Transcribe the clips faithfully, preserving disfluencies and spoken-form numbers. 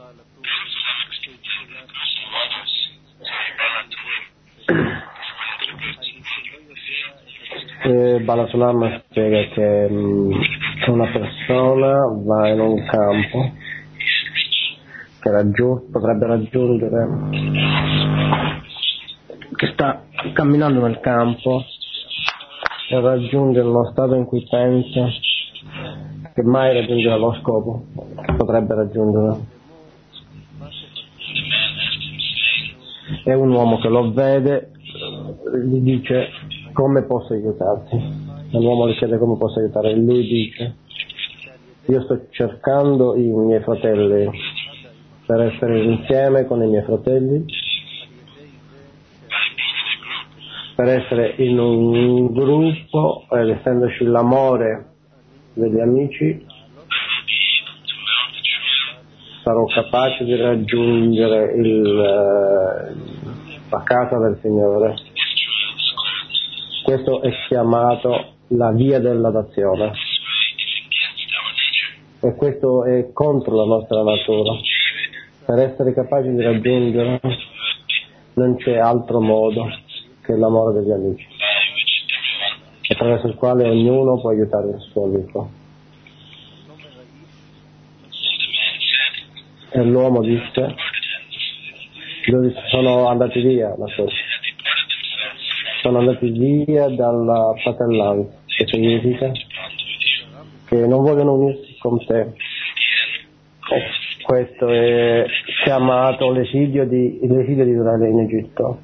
Eh, Balasulam spiega che mh, una persona va in un campo che raggiung- potrebbe raggiungere, che sta camminando nel campo e raggiunge uno stato in cui pensa che mai raggiungerà lo scopo che potrebbe raggiungere. E un uomo che lo vede gli dice come posso aiutarti, e l'uomo gli chiede come posso aiutare e lui dice io sto cercando i miei fratelli per essere insieme con i miei fratelli, per essere in un gruppo ed essendoci l'amore degli amici sarò capace di raggiungere il, la casa del Signore. Questo è chiamato la via della nazione e questo è contro la nostra natura. Per essere capaci di raggiungere non c'è altro modo che l'amore degli amici, attraverso il quale ognuno può aiutare il suo amico. E l'uomo disse, loro sono andati via, la cosa. sono andati via dalla fratellanza, che significa che non vogliono unirsi con te. E questo è chiamato l'esilio di, l'esilio di Israele in Egitto.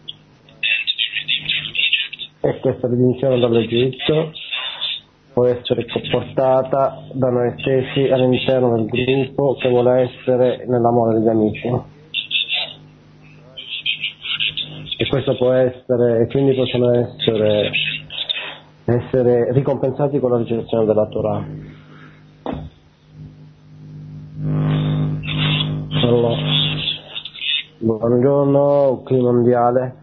E questa ridenzione dall'Egitto può essere portata da noi stessi all'interno del gruppo che vuole essere nell'amore degli amici. E questo può essere, e quindi possono essere, essere ricompensati con la ricezione della Torah. Allora, buongiorno, qui mondiale.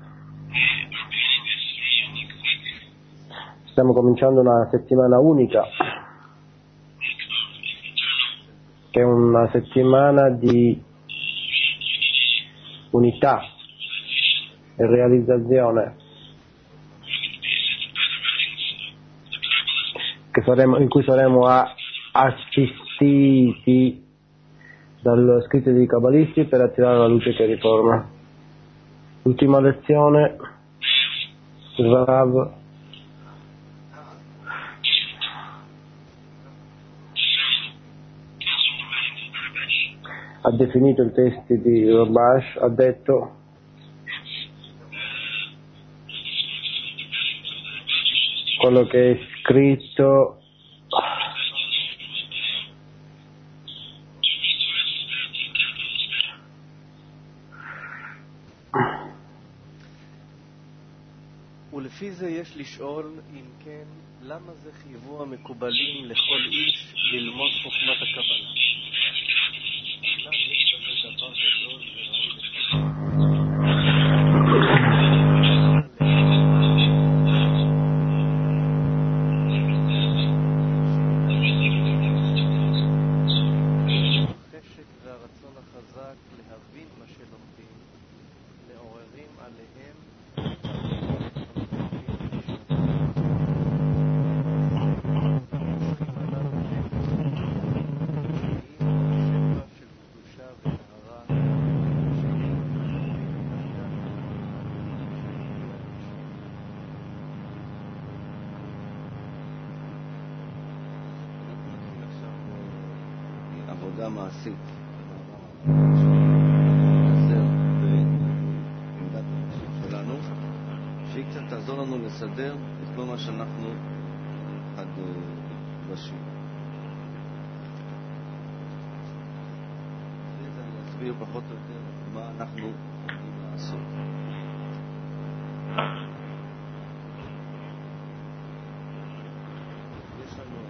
Stiamo cominciando una settimana unica, che è una settimana di unità e realizzazione, che saremo, in cui saremo a, assistiti dallo scritto dei cabalisti per attirare la luce che riforma. Ultima lezione, il Rav ha definito i testi di Rabash, ha detto quello che è scritto ולפי זה יש לשאול אם כן למה זה חייבו המקובלים לכל איש ללמוד חוכמת הקבלה. החשק והרצון החזק להבין מה שלומדים מעוררים עליהם עבודה מעשית בעמדת המקשיב שלנו, שהיא קצת תעזור לנו לסדר את כל מה שאנחנו אחד בשביל. זה אני אסביר פחות או יותר מה אנחנו עומדים לעשות. יש לנו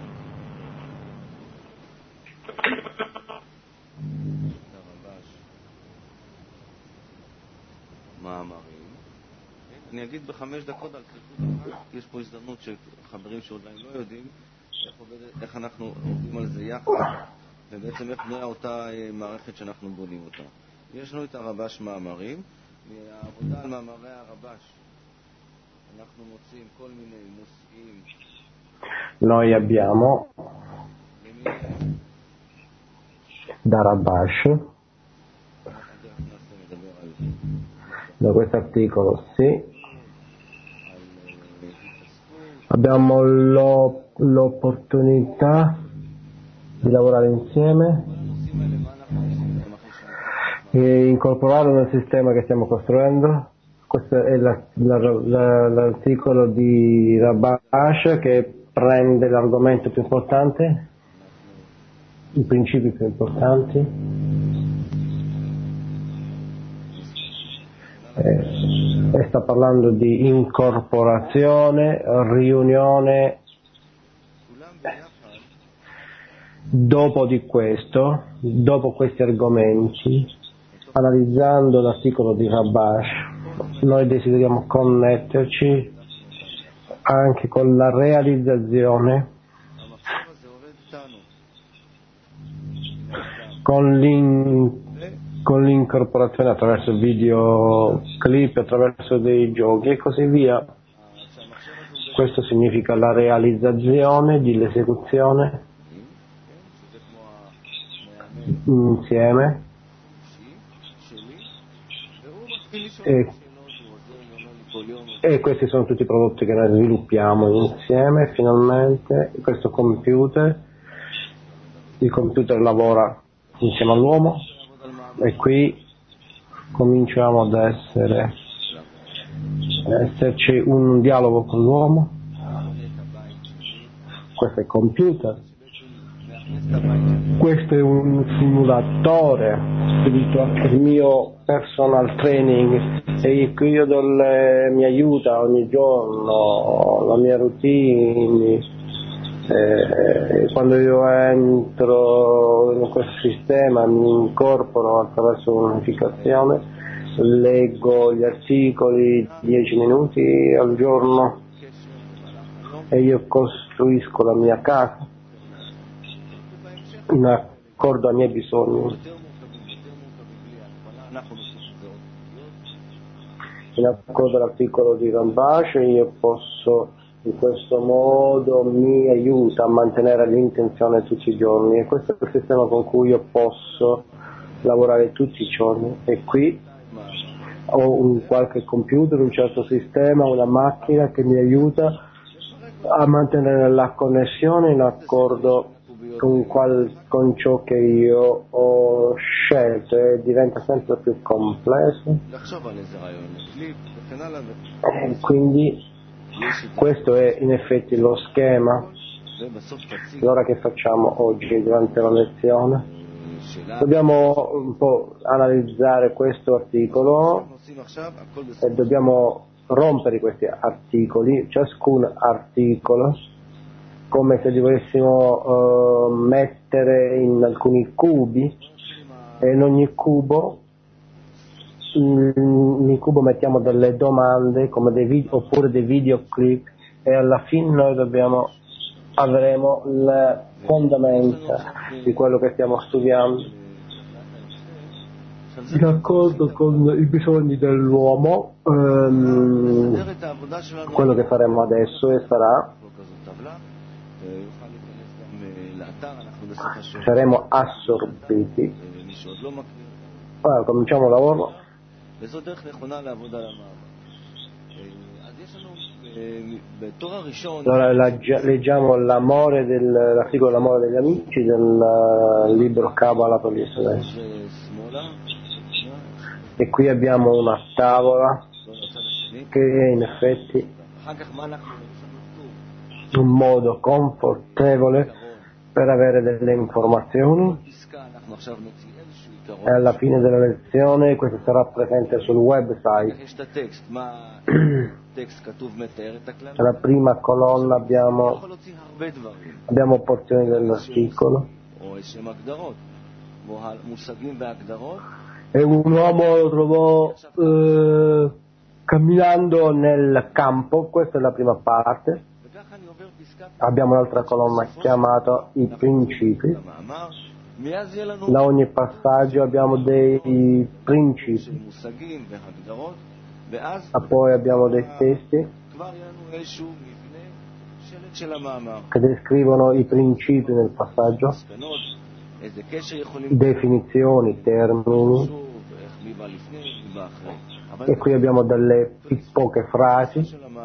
מאמרים. אני אגיד בחמש דקות על חיתות אחת, יש פה הזדמנות שחברים שעדיין לא יודעים איך, עובד, איך אנחנו עובדים על זה יחד, ובעצם איך בנויה אותה מערכת שאנחנו בונים אותה. יש לנו את הרבש מאמרים, מהעבודה על מאמרי הרבש אנחנו מוצאים כל מיני נושאים. Noi abbiamo da Rabash, da questo articolo, sì, abbiamo lo, l'opportunità di lavorare insieme e incorporarlo nel sistema che stiamo costruendo. Questo è la, la, la, l'articolo di Rabash che prende l'argomento più importante, i principi più importanti, e, e sta parlando di incorporazione, riunione. Dopo di questo, dopo questi argomenti, analizzando l'articolo di Rabash, noi desideriamo connetterci anche con la realizzazione, con, l'in, con l'incorporazione attraverso videoclip, attraverso dei giochi e così via. Questo significa la realizzazione dell'esecuzione insieme e, e questi sono tutti i prodotti che noi sviluppiamo insieme finalmente. Questo computer, il computer lavora insieme all'uomo e qui cominciamo ad essere esserci un dialogo con l'uomo. Questo è il computer, questo è un simulatore spirituale, il mio personal training, e qui io do le, mi aiuta ogni giorno, la mia routine, eh, quando io entro in questo sistema mi incorporo attraverso un'unificazione, leggo gli articoli dieci minuti al giorno e io costruisco la mia casa in accordo ai miei bisogni, in accordo all'articolo di Rabash. Io posso, in questo modo mi aiuta a mantenere l'intenzione tutti i giorni, e questo è il sistema con cui io posso lavorare tutti i giorni. E qui ho un qualche computer, un certo sistema, una macchina che mi aiuta a mantenere la connessione in accordo con, qual, con ciò che io ho scelto, e diventa sempre più complesso. E quindi questo è in effetti lo schema. Allora che facciamo oggi durante la lezione? Dobbiamo un po' analizzare questo articolo e dobbiamo rompere questi articoli, ciascun articolo, come se li volessimo uh, mettere in alcuni cubi, e in ogni cubo in cubo mettiamo delle domande come dei video, oppure dei videoclip, e alla fine noi dobbiamo avremo le fondamenta di quello che stiamo studiando in accordo con i bisogni dell'uomo. Um, quello che faremo adesso e sarà saremo assorbiti. Allora, cominciamo il lavoro. Allora, leggiamo l'amore del, l'articolo L'amore degli amici del libro Kabbalah per gli studenti. E qui abbiamo una tavola che è in effetti un modo confortevole per avere delle informazioni, e alla fine della lezione questo sarà presente sul website. Nella prima colonna abbiamo, abbiamo porzioni dell'articolo, e un uomo lo trovò eh, camminando nel campo. Questa è la prima parte. Abbiamo un'altra colonna chiamata i principi, Da ogni passaggio abbiamo dei principi, e poi abbiamo dei testi che descrivono i principi nel passaggio, definizioni, termini, e qui abbiamo delle poche frasi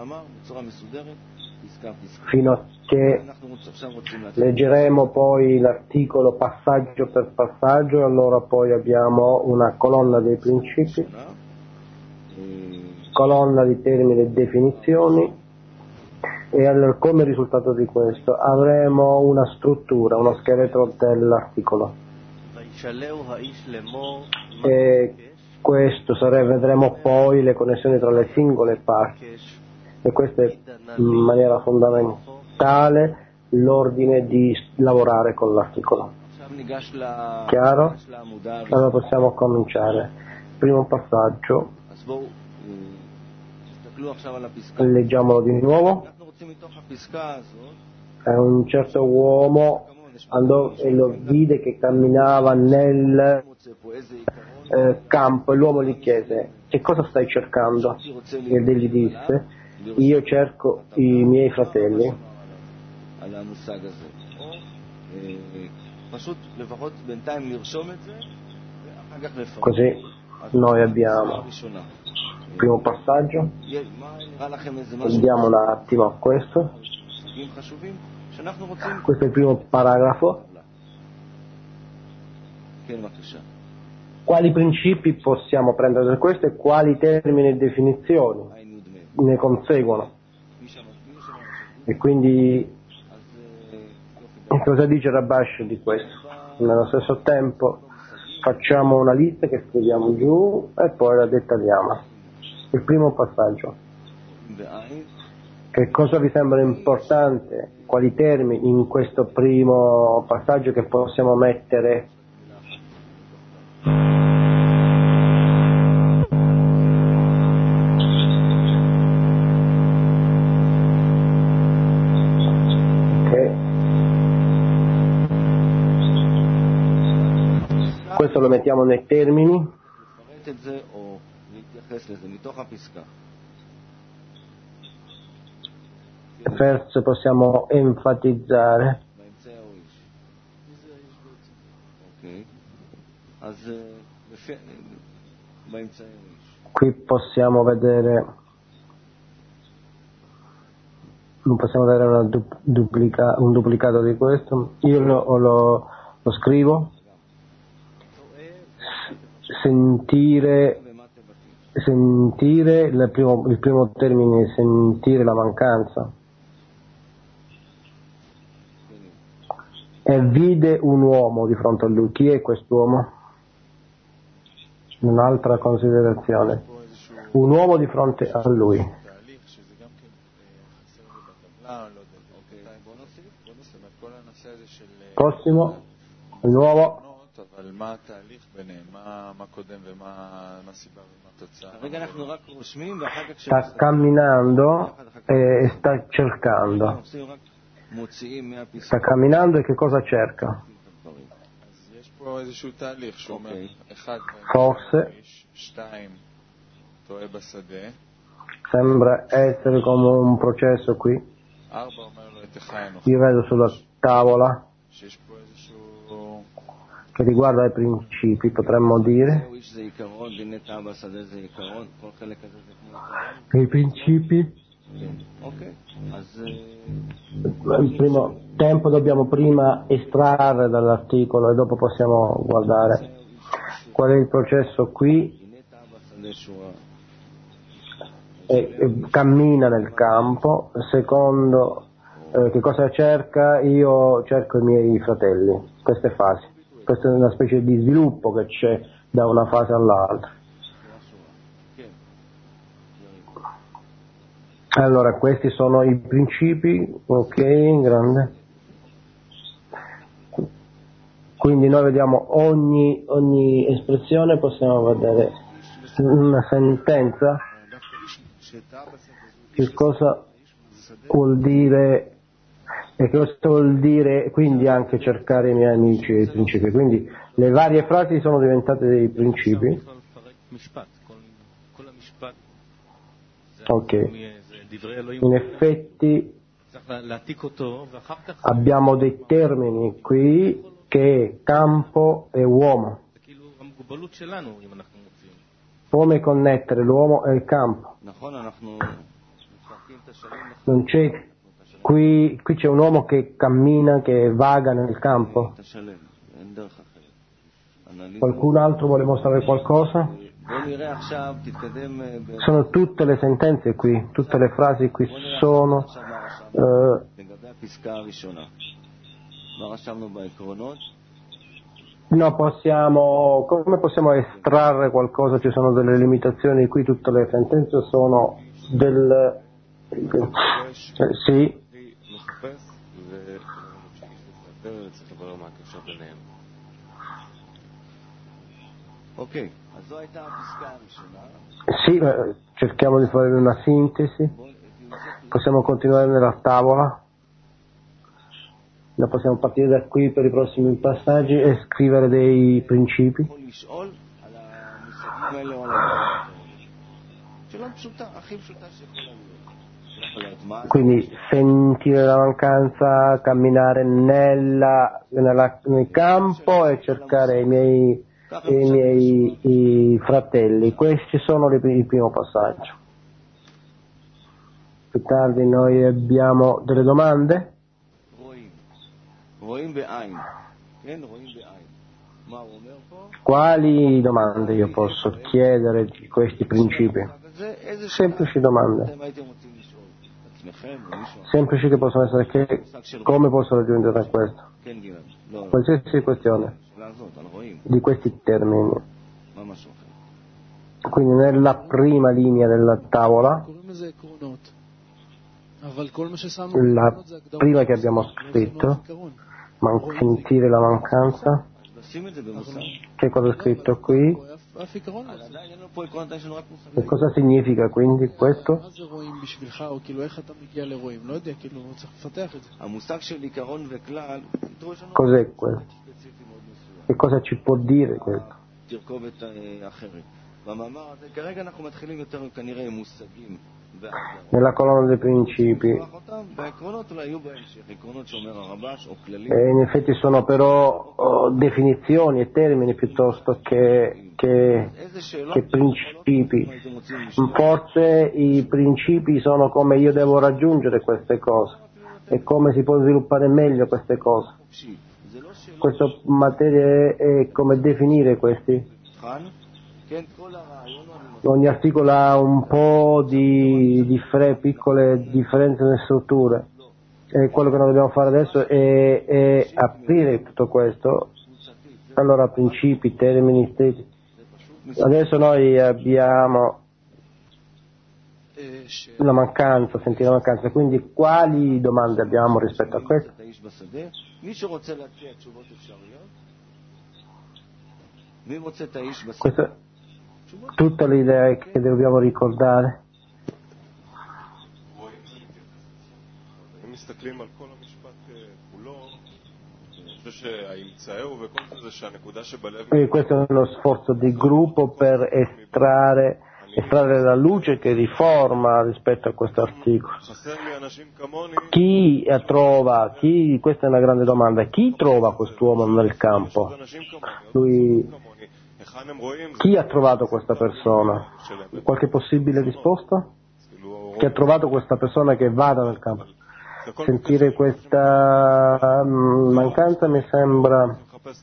fino a che leggeremo poi l'articolo passaggio per passaggio, e allora poi abbiamo una colonna dei principi, colonna di termini e definizioni, e allora, come risultato di questo avremo una struttura, uno scheletro dell'articolo, e questo sarà, vedremo poi le connessioni tra le singole parti, e questo è in maniera fondamentale l'ordine di lavorare con l'articolo. Chiaro? Allora possiamo cominciare. Primo passaggio, leggiamolo di nuovo. È un certo uomo andò e lo vide che camminava nel eh, campo, e l'uomo gli chiese: che cosa stai cercando? Ed egli disse: io cerco i miei fratelli. Così noi abbiamo il primo passaggio, andiamo un attimo a questo, questo è il primo paragrafo. Quali principi possiamo prendere da questo e quali termini e definizioni ne conseguono? E quindi cosa dice Rabash di questo? Nello stesso tempo facciamo una lista che scriviamo giù e poi la dettagliamo. Il primo passaggio. Che cosa vi sembra importante? Quali termini in questo primo passaggio che possiamo mettere? Questo lo mettiamo nei termini. Verso possiamo enfatizzare. Qui possiamo vedere, non possiamo avere una duplica, un duplicato di questo. Io lo, lo, lo scrivo. Sentire, sentire il primo, il primo termine, sentire la mancanza. E vide un uomo di fronte a lui. Chi è quest'uomo? Un'altra considerazione. Un uomo di fronte a lui. Prossimo, il nuovo. Sta camminando e sta cercando. Sta camminando e che cosa cerca? Forse sembra essere come un processo qui. Io vedo sulla tavola che riguarda i principi, potremmo dire. I principi. Il primo tempo dobbiamo prima estrarre dall'articolo e dopo possiamo guardare qual è il processo qui. E, e cammina nel campo. Secondo, eh, che cosa cerca? Io cerco i miei fratelli. Queste fasi. Questa è una specie di sviluppo che c'è da una fase all'altra. Allora, questi sono i principi, ok, grande. Quindi noi vediamo ogni, ogni espressione, possiamo vedere una sentenza. Che cosa vuol dire E questo vuol dire quindi anche cercare i miei amici e i principi. Quindi le varie frasi sono diventate dei principi. Ok. In effetti abbiamo dei termini qui che campo e uomo. Come connettere l'uomo e il campo? Non c'è qui, qui c'è un uomo che cammina, che vaga nel campo. Qualcun altro vuole mostrare qualcosa? Sono tutte le sentenze qui, tutte le frasi qui sono eh, no, possiamo, come possiamo estrarre qualcosa? Ci sono delle limitazioni qui, tutte le sentenze sono del eh, sì. Ok, sì, eh, cerchiamo di fare una sintesi. Possiamo continuare nella tavola. Noi possiamo partire da qui per i prossimi passaggi e scrivere dei principi. Quindi sentire la mancanza, camminare nella, nella, nel campo e cercare i miei, i miei i fratelli. Questi sono le, il primo passaggio. Più tardi noi abbiamo delle domande. Quali domande io posso chiedere di questi principi? Semplici domande. Semplici che possono essere che come posso raggiungere a questo? Qualsiasi questione di questi termini. Quindi nella prima linea della tavola, la prima che abbiamo scritto, man- sentire la mancanza, che cosa è scritto qui? Che cosa significa quindi questo? Cos'è questo? Che cosa ci può dire questo? Nella colonna dei principi, e in effetti sono però oh, definizioni e termini piuttosto che, che, che principi. Forse i principi sono come io devo raggiungere queste cose e come si può sviluppare meglio queste cose. Questa materia è come definire questi. Ogni articolo ha un po' di, di fre, piccole differenze nelle strutture e quello che noi dobbiamo fare adesso è, è aprire tutto questo. Allora, principi, termini, stessi. Adesso noi abbiamo la mancanza, sentire la mancanza, quindi quali domande abbiamo rispetto a questo? Questa tutte le idee che dobbiamo ricordare. E questo è uno sforzo di gruppo per estrarre, estrarre la luce che riforma rispetto a questo articolo. Chi trova, chi, questa è una grande domanda, chi trova quest'uomo nel campo? Lui, chi ha trovato questa persona? Qualche possibile risposta? Chi ha trovato questa persona che vada nel campo? Sentire questa mancanza mi sembra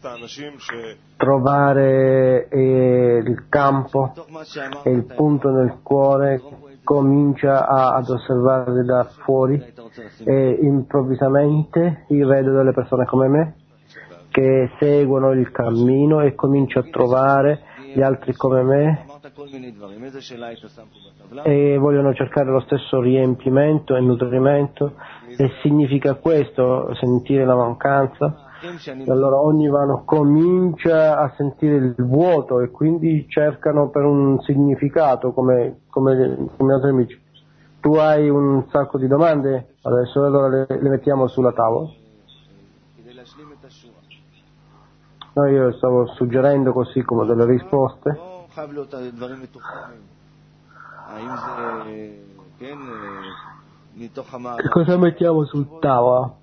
trovare eh, il campo e il punto nel cuore, comincia a, ad osservare da fuori e improvvisamente io vedo delle persone come me che seguono il cammino e comincio a trovare gli altri come me e vogliono cercare lo stesso riempimento e nutrimento, e significa questo sentire la mancanza. E allora ogni vano comincia a sentire il vuoto e quindi cercano per un significato come, come, come altri amici. tu hai un sacco di domande? Adesso allora le, le mettiamo sulla tavola. No, io stavo suggerendo così come delle risposte. Che cosa mettiamo sul tavolo?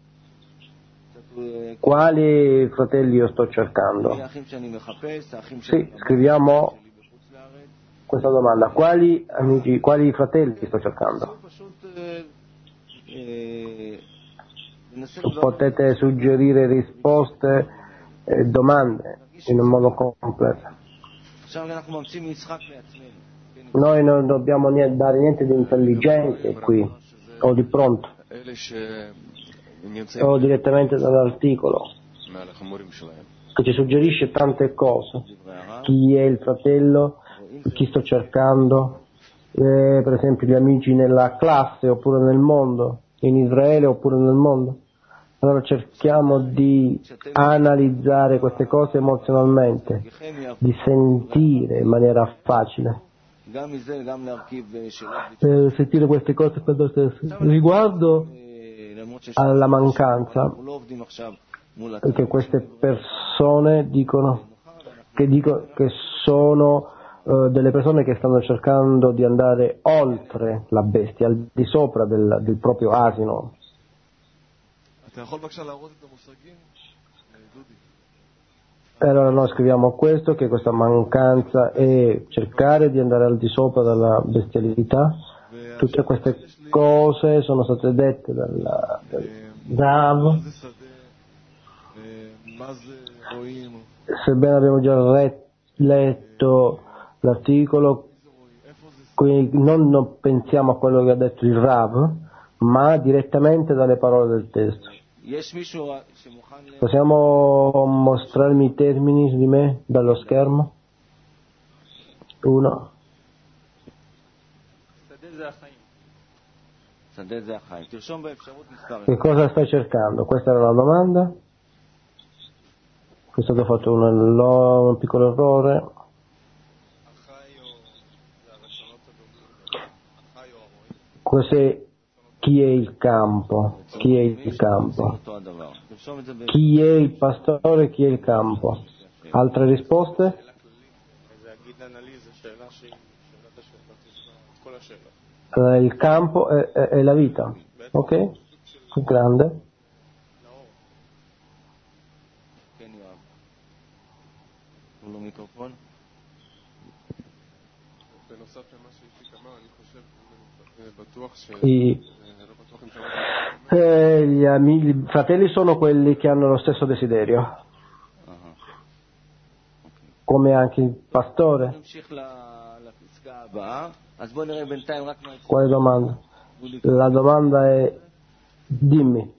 Quali fratelli io sto cercando? Sì, scriviamo questa domanda. Quali amici, quali fratelli sto cercando? Potete suggerire risposte e domande in un modo completo. Noi non dobbiamo niente, dare niente di intelligente qui, o di pronto, o direttamente dall'articolo, che ci suggerisce tante cose. Chi è il fratello, chi sto cercando, eh, per esempio gli amici nella classe oppure nel mondo, in Israele oppure nel mondo. Allora cerchiamo di analizzare queste cose emozionalmente, di sentire in maniera facile. Eh, sentire queste cose per noi stessi. Riguardo alla mancanza che queste persone dicono, che dico che sono uh, delle persone che stanno cercando di andare oltre la bestia, al di sopra del, del proprio asino. E allora noi scriviamo questo, che questa mancanza è cercare di andare al di sopra della bestialità. Tutte queste cose sono state dette dal Rav. Sebbene abbiamo già re- letto l'articolo, quindi non, non pensiamo a quello che ha detto il Rav, ma direttamente dalle parole del testo. Possiamo mostrarmi i termini di me dallo schermo? Uno. Che cosa stai cercando? Questa era la domanda. Qui è stato fatto un, un piccolo errore. Cos'è? Chi è il campo? Chi è il campo? Chi è il pastore? Chi è il campo? Altre risposte? Eh, il campo è, è, è la vita, ok? Grande. I, eh, gli, amici, i fratelli sono quelli che hanno lo stesso desiderio, come anche il pastore. Quale domanda? La domanda è: dimmi,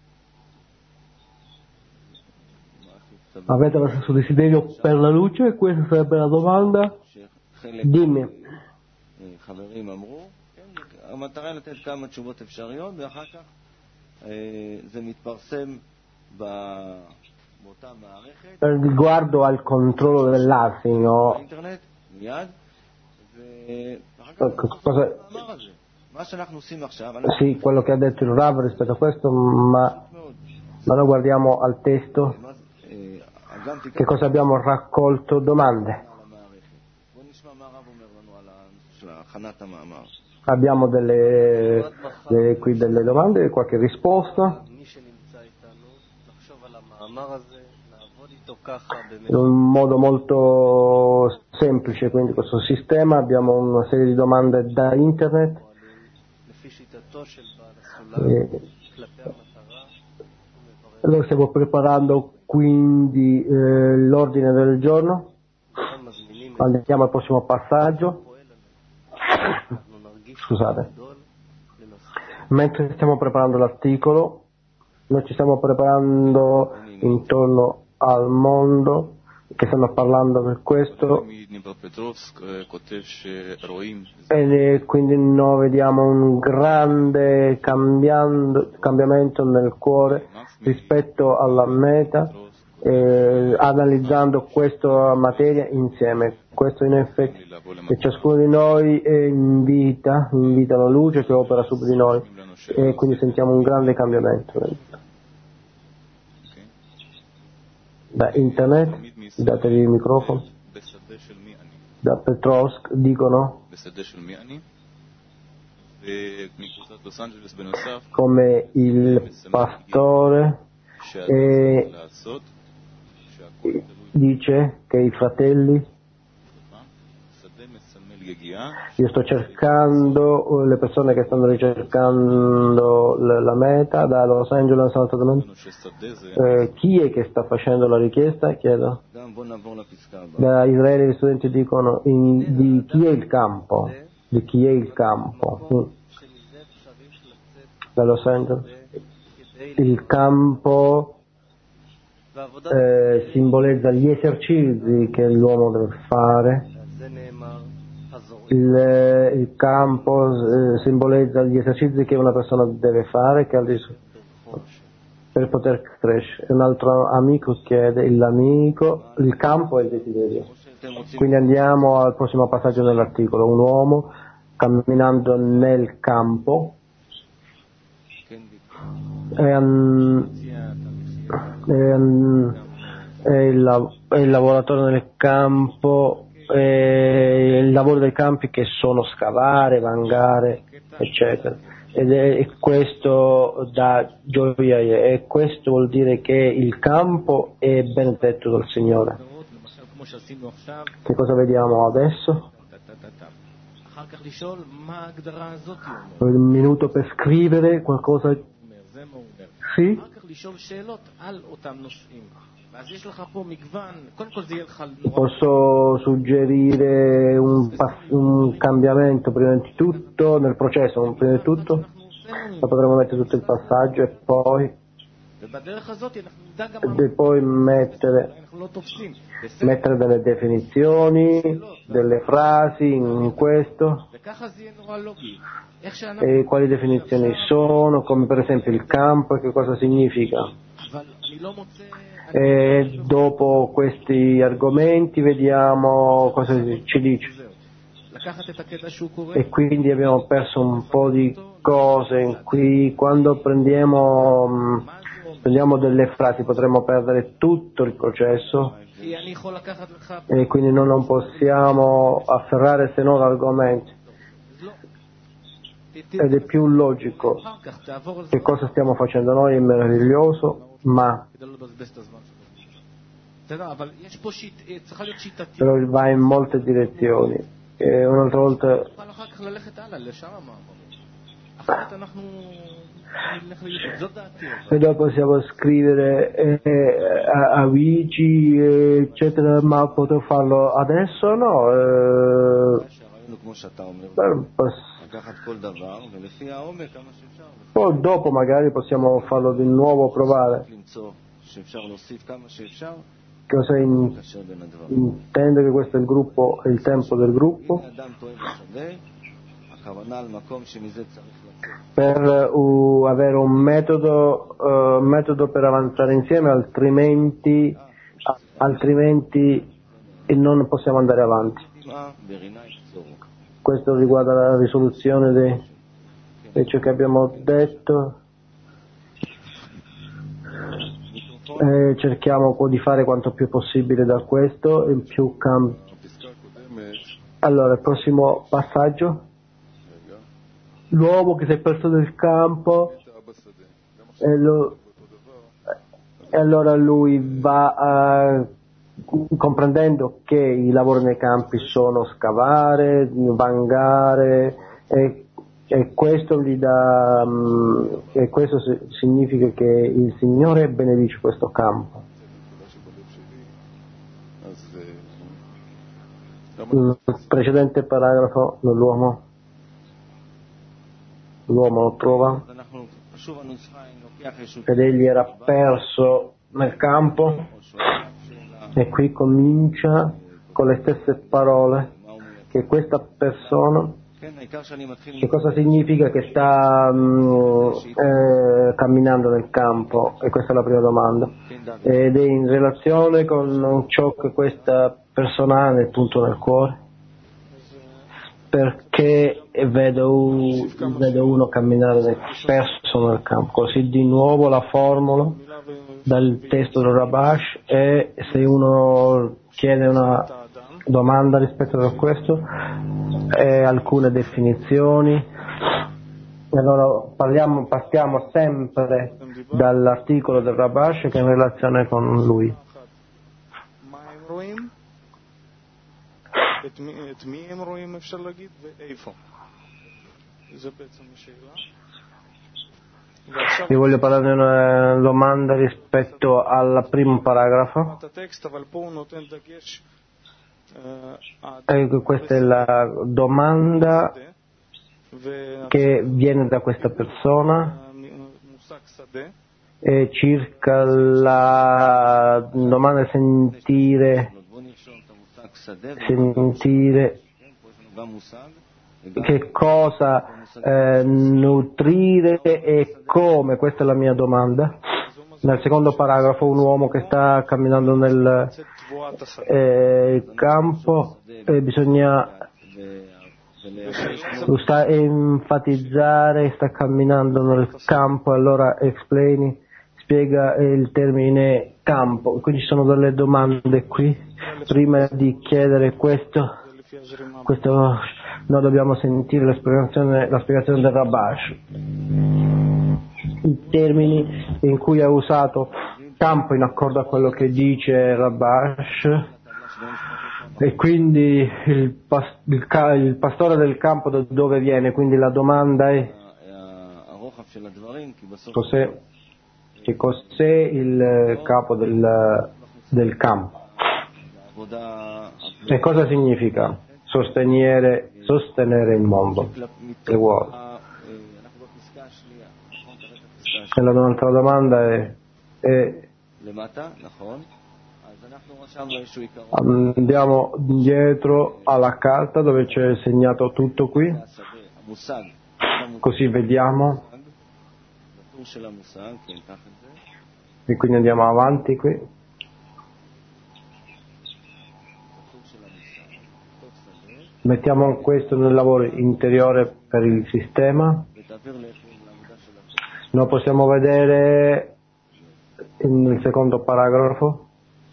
avete lo stesso desiderio per la luce? Questa sarebbe la domanda. Dimmi. המטרה לתת כמה תשובות אפשריות, ואחר כך זה מתפרסם באותה מערכת. Riguardo al controllo dell'asino, באינטרנט, מיד, ואחר כך המאמר הזה. מה שאנחנו עושים עכשיו... Sì, quello che ha detto il Rav rispetto a questo, ma, ma noi guardiamo al testo. Che cosa abbiamo raccolto? Domande. Abbiamo delle, delle, qui delle domande, qualche risposta. In un modo molto semplice, quindi questo sistema, abbiamo una serie di domande da internet. E, allora stiamo preparando quindi eh, l'ordine del giorno. Andiamo al prossimo passaggio. Scusate, mentre stiamo preparando l'articolo, noi ci stiamo preparando intorno al mondo, che stanno parlando per questo, e quindi noi vediamo un grande cambiamento nel cuore rispetto alla meta, eh, analizzando questa materia insieme. questo in effetti, e ciascuno di noi invita, invita la luce che opera su di noi, e quindi sentiamo un grande cambiamento. Da internet, datevi il microfono, da Petrovsk dicono come il pastore e dice che i fratelli, io sto cercando le persone che stanno ricercando la meta da Los Angeles, eh, chi è che sta facendo la richiesta? Chiedo. Da Israele gli studenti dicono in, di chi è il campo, di chi è il campo mm. da Los Angeles. Il campo eh, simboleggia gli esercizi che l'uomo deve fare. Il, il campo eh, simboleggia gli esercizi che una persona deve fare che al di sopra, per poter crescere. Un altro amico chiede, l'amico, il campo è il desiderio. Quindi andiamo al prossimo passaggio nell'articolo. Un uomo camminando nel campo è, un, è, un, è, il, è il lavoratore nel campo. Eh, il lavoro dei campi che sono scavare, vangare, eccetera, ed è, è questo dà gioia, e questo vuol dire che il campo è benedetto dal Signore. Che cosa vediamo adesso? Un minuto per scrivere qualcosa. Sì? Posso suggerire un, un cambiamento prima di tutto nel processo, prima di tutto lo potremmo mettere tutto il passaggio e poi e poi mettere, mettere delle definizioni, delle frasi in questo, e quali definizioni sono, come per esempio il campo e che cosa significa. E dopo questi argomenti vediamo cosa ci dice. E quindi abbiamo perso un po' di cose in cui quando prendiamo, prendiamo delle frasi potremmo perdere tutto il processo, e quindi noi non possiamo afferrare se non l'argomento. Ed è più logico che cosa stiamo facendo noi, è meraviglioso, ma però va in molte direzioni, e un'altra volta e dopo possiamo scrivere eh, a, a Vici eccetera, ma potrò farlo adesso? No, eh, poi dopo magari possiamo farlo di nuovo, provare. Cosa in, intendo che questo è il gruppo, è il tempo del gruppo, per uh, avere un metodo, uh, metodo per avanzare insieme, altrimenti, altrimenti non possiamo andare avanti. Questo riguarda la risoluzione di ciò che abbiamo detto. Eh, cerchiamo di fare quanto più possibile da questo, in più campi. Allora, il prossimo passaggio. L'uomo che si è perso nel campo e, lo, e allora lui va uh, comprendendo che i lavori nei campi sono scavare, vangare, e, e questo gli dà um, e questo significa che il Signore benedice questo campo. Il precedente paragrafo, l'uomo l'uomo lo trova ed egli era perso nel campo, e qui comincia con le stesse parole che questa persona Che cosa significa che sta um, eh, camminando nel campo? E questa è la prima domanda. Ed è in relazione con ciò che questa persona ha nel punto nel cuore? Perché vedo, vedo uno camminare nel, perso nel campo. Così di nuovo la formula dal testo del Rabash, e se uno chiede una domanda rispetto a questo, e alcune definizioni, allora parliamo, partiamo sempre dall'articolo del Rabash che è in relazione con lui. את מי הם רואים, אפשר להגיד, ואיפה. זה בעצם השאלה. Vi voglio parlare di una domanda rispetto al primo paragrafo. E questa è la domanda che viene da questa persona e circa la domanda sentire sentire che cosa eh, nutrire e come. Questa è la mia domanda. Nel secondo paragrafo, un uomo che sta camminando nel eh, campo, eh, bisogna lo sta enfatizzare, sta camminando nel campo, allora explaini, spiega il termine campo. Quindi ci sono delle domande qui. Prima di chiedere questo, questo noi dobbiamo sentire la spiegazione, la spiegazione del Rabash, i termini in cui ha usato campo in accordo a quello che dice Rabash, e quindi il, pas- il, ca- il pastore del campo da dove viene. Quindi la domanda è cos'è, che cos'è il capo del, del campo e cosa significa sostenere, sostenere il mondo, il world. E l'altra domanda è, è andiamo dietro alla carta dove c'è segnato tutto qui, così vediamo, e quindi andiamo avanti qui. Mettiamo questo nel lavoro interiore per il sistema. Noi possiamo vedere nel secondo paragrafo,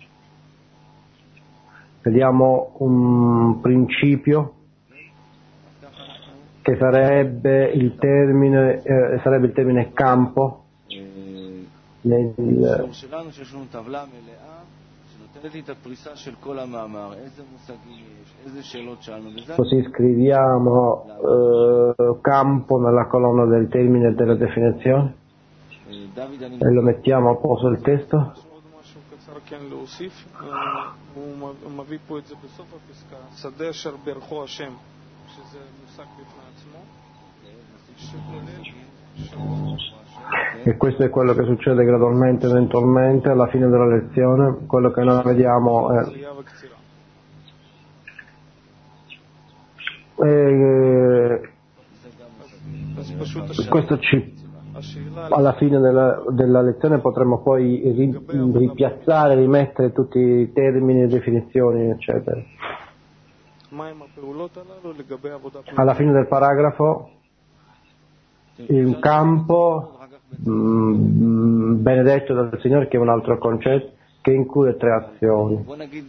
vediamo un principio che sarebbe il termine, eh, sarebbe il termine campo nel, così scriviamo eh, campo nella colonna del termine e della definizione e lo mettiamo a posto il testo. E questo è quello che succede gradualmente, eventualmente alla fine della lezione. Quello che noi vediamo è E, questo ci, alla fine della, della lezione potremo poi ri, ripiazzare, rimettere tutti i termini, definizioni, eccetera. Alla fine del paragrafo, il campo mh, benedetto dal Signore, che è un altro concetto che include tre azioni,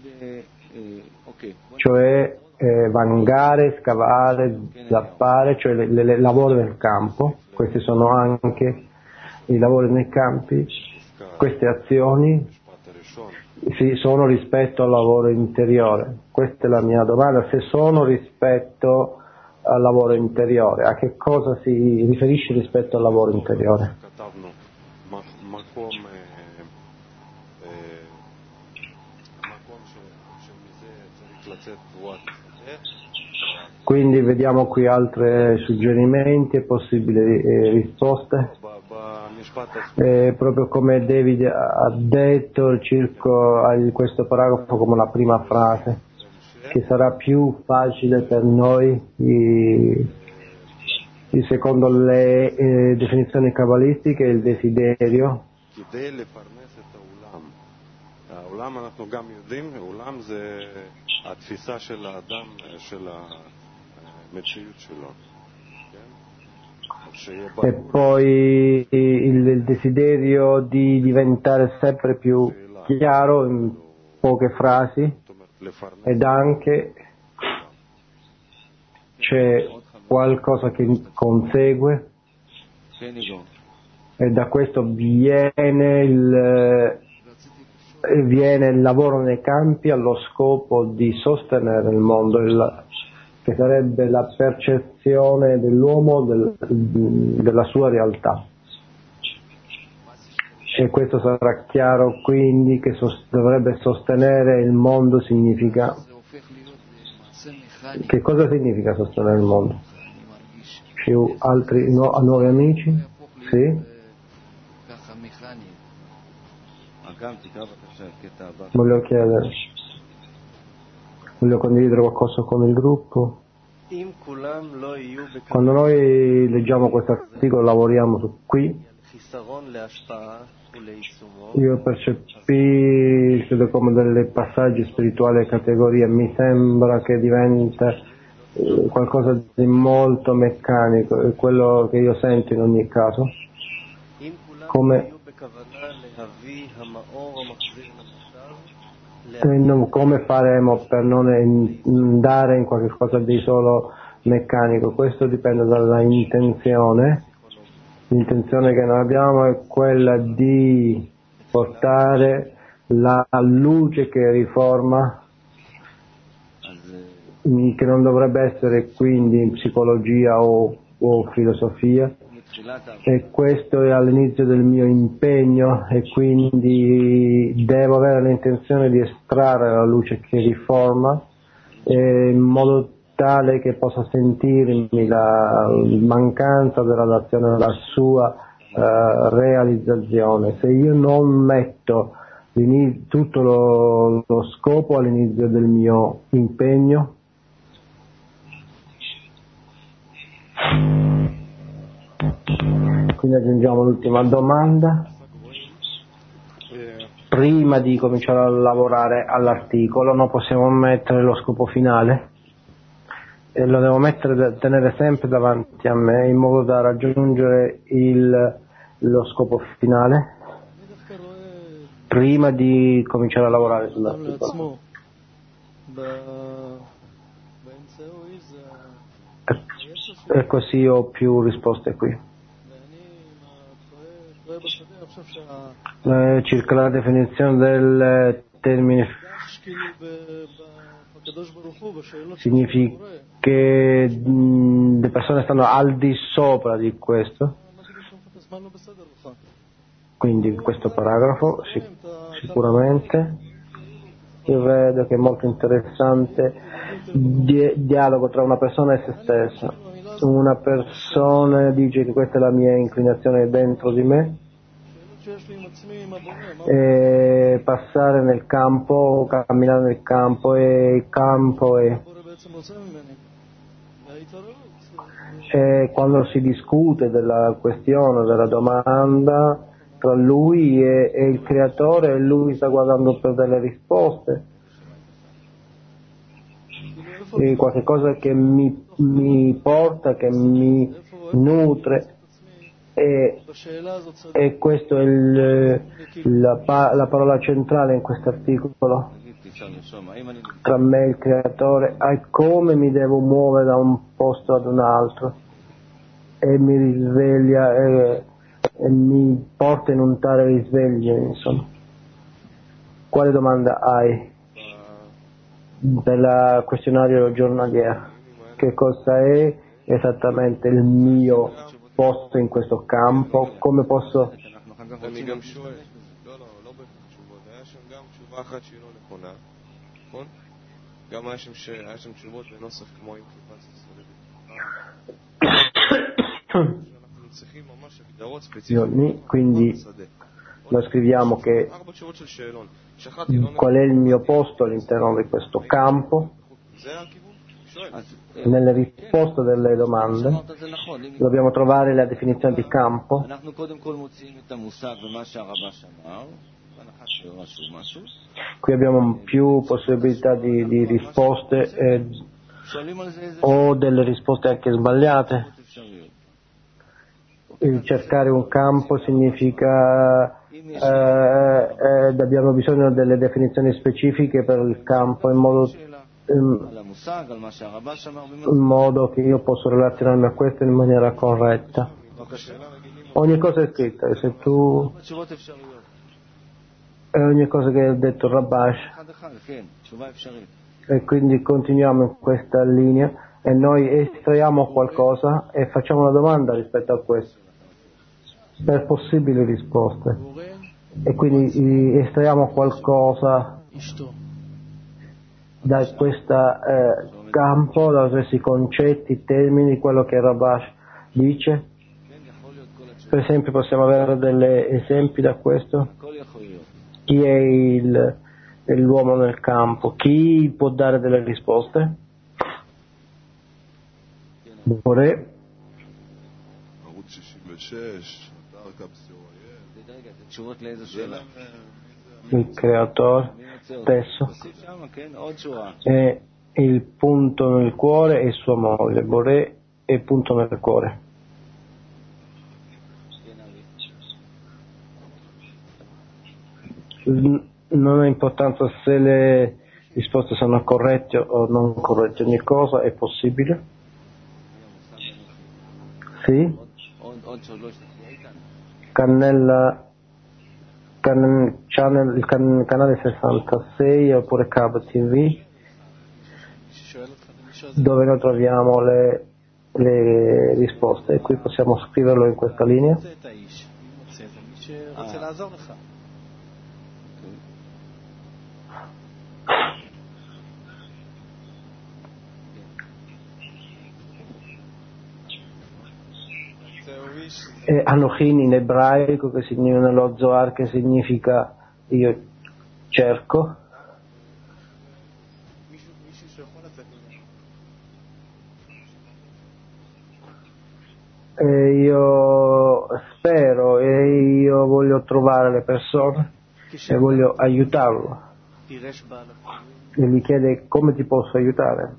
cioè Eh, vangare, scavare, zappare, cioè le, le, le lavori nel campo. Questi sono anche i lavori nei campi. Queste azioni sì, sono rispetto al lavoro interiore. Questa è la mia domanda, se sono rispetto al lavoro interiore, a che cosa si riferisce rispetto al lavoro interiore? Quindi vediamo qui altri suggerimenti e possibili eh, risposte. Eh, proprio come David ha detto circa questo paragrafo come la prima frase, che sarà più facile per noi, i, i, secondo le eh, definizioni cabalistiche, il desiderio. כדי לפרנס את העולם. העולם אנחנו גם יודעים, העולם זה התפיסה של האדם, של המציאות שלו. E poi il, il desiderio di diventare sempre più chiaro in poche frasi, ed anche c'è qualcosa che consegue, e da questo viene il, viene il lavoro nei campi allo scopo di sostenere il mondo, il, che sarebbe la percezione dell'uomo del, della sua realtà. E questo sarà chiaro quindi che sos- dovrebbe sostenere il mondo significa... Che cosa significa sostenere il mondo? Più altri nu- nuovi amici? Sì? Voglio chiedere, voglio condividere qualcosa con il gruppo. Quando noi leggiamo questo articolo, lavoriamo su qui, io percepisco come delle passaggi spirituali e categorie, mi sembra che diventa qualcosa di molto meccanico, è quello che io sento in ogni caso, come come faremo per non andare in qualche cosa di solo meccanico. Questo dipende dalla intenzione. L'intenzione che noi abbiamo è quella di portare la luce che riforma, che non dovrebbe essere quindi in psicologia o, o filosofia, e questo è all'inizio del mio impegno, e quindi devo avere l'intenzione di estrarre la luce che riforma, eh, in modo tale che possa sentirmi la mancanza della relazione alla sua eh, realizzazione. Se io non metto tutto lo, lo scopo all'inizio del mio impegno, quindi aggiungiamo l'ultima domanda prima di cominciare a lavorare all'articolo. Non possiamo mettere lo scopo finale, e lo devo mettere, tenere sempre davanti a me in modo da raggiungere il, lo scopo finale prima di cominciare a lavorare sull'articolo. E così ho più risposte qui. Eh, circa la definizione del termine significa che mh, le persone stanno al di sopra di questo, quindi questo paragrafo sic- sicuramente io vedo che è molto interessante di- dialogo tra una persona e se stessa. Una persona dice che questa è la mia inclinazione dentro di me, e passare nel campo, camminare nel campo, e il campo è, e quando si discute della questione, della domanda tra lui e, e il creatore, e lui sta guardando per delle risposte, e qualche cosa che mi, mi porta, che mi nutre. E, e questo è il, la, la parola centrale in questo articolo, tra me e il creatore, è come mi devo muovere da un posto ad un altro, e mi risveglia e, e mi porta in un tale risveglio, insomma. Quale domanda hai del questionario giornaliero? Che cosa è esattamente il mio posto in questo campo? Come posso quindi lo scriviamo che qual è il mio posto all'interno di questo campo, Nelle risposte delle domande dobbiamo trovare la definizione di campo. Qui abbiamo più possibilità di, di risposte eh, o delle risposte anche sbagliate. Il cercare un campo significa eh, eh, abbiamo bisogno delle definizioni specifiche per il campo in modo, in, in modo che io possa relazionarmi a questo in maniera corretta. Ogni cosa è scritta, e se tu e ogni cosa che ha detto Rabash, e quindi continuiamo in questa linea e noi estraiamo qualcosa e facciamo una domanda rispetto a questo per possibili risposte, e quindi estraiamo qualcosa da questo eh, campo, da questi concetti, termini, quello che Rabash dice. Per esempio possiamo avere degli esempi da questo. Chi è il, l'uomo nel campo? Chi può dare delle risposte? Bore. Il creatore stesso è il punto nel cuore e sua moglie. Bore è il punto nel cuore. Non ha importanza se le risposte sono corrette o non corrette, ogni cosa è possibile. Sì? Cannella, can, channel, il can, canale sessantasei oppure Cabo T V, dove noi troviamo le, le risposte, e qui possiamo scriverlo in questa linea. E Anochin in ebraico, che significa nello Zohar, che significa io cerco. E io spero e io voglio trovare le persone e voglio aiutarlo. E gli chiede: come ti posso aiutare?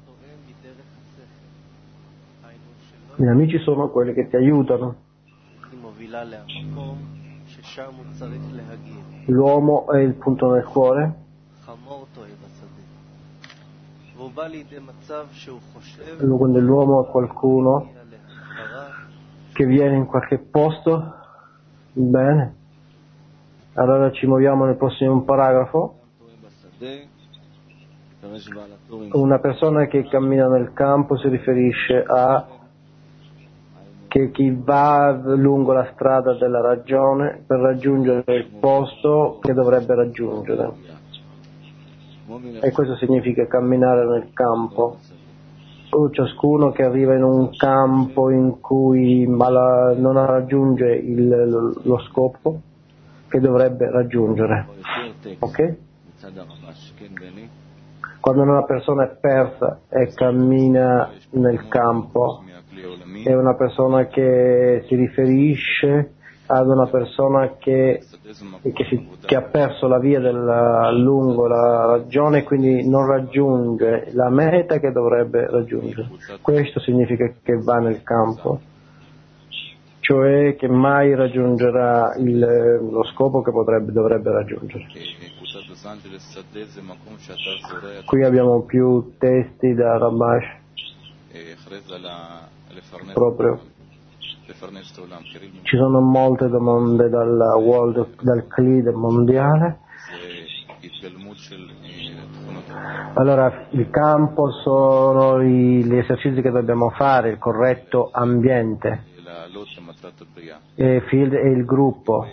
Gli amici sono quelli che ti aiutano. L'uomo è il punto nel cuore, quando l'uomo è qualcuno che viene in qualche posto. Bene, allora ci muoviamo nel prossimo paragrafo. Una persona che cammina nel campo si riferisce a che chi va lungo la strada della ragione per raggiungere il posto che dovrebbe raggiungere, e questo significa camminare nel campo. O ciascuno che arriva in un campo in cui mala, non raggiunge il, lo scopo che dovrebbe raggiungere, ok? Quando una persona è persa e cammina nel campo, è una persona che si riferisce ad una persona che, che, si, che ha perso la via della, lungo la ragione e quindi non raggiunge la meta che dovrebbe raggiungere. Questo significa che va nel campo, cioè che mai raggiungerà il, lo scopo che potrebbe, dovrebbe raggiungere. Qui abbiamo più testi da Rabash proprio. Ci sono molte domande dal world, dal C L I D mondiale. Allora, il campo sono i, gli esercizi che dobbiamo fare, il corretto ambiente, e field è il gruppo,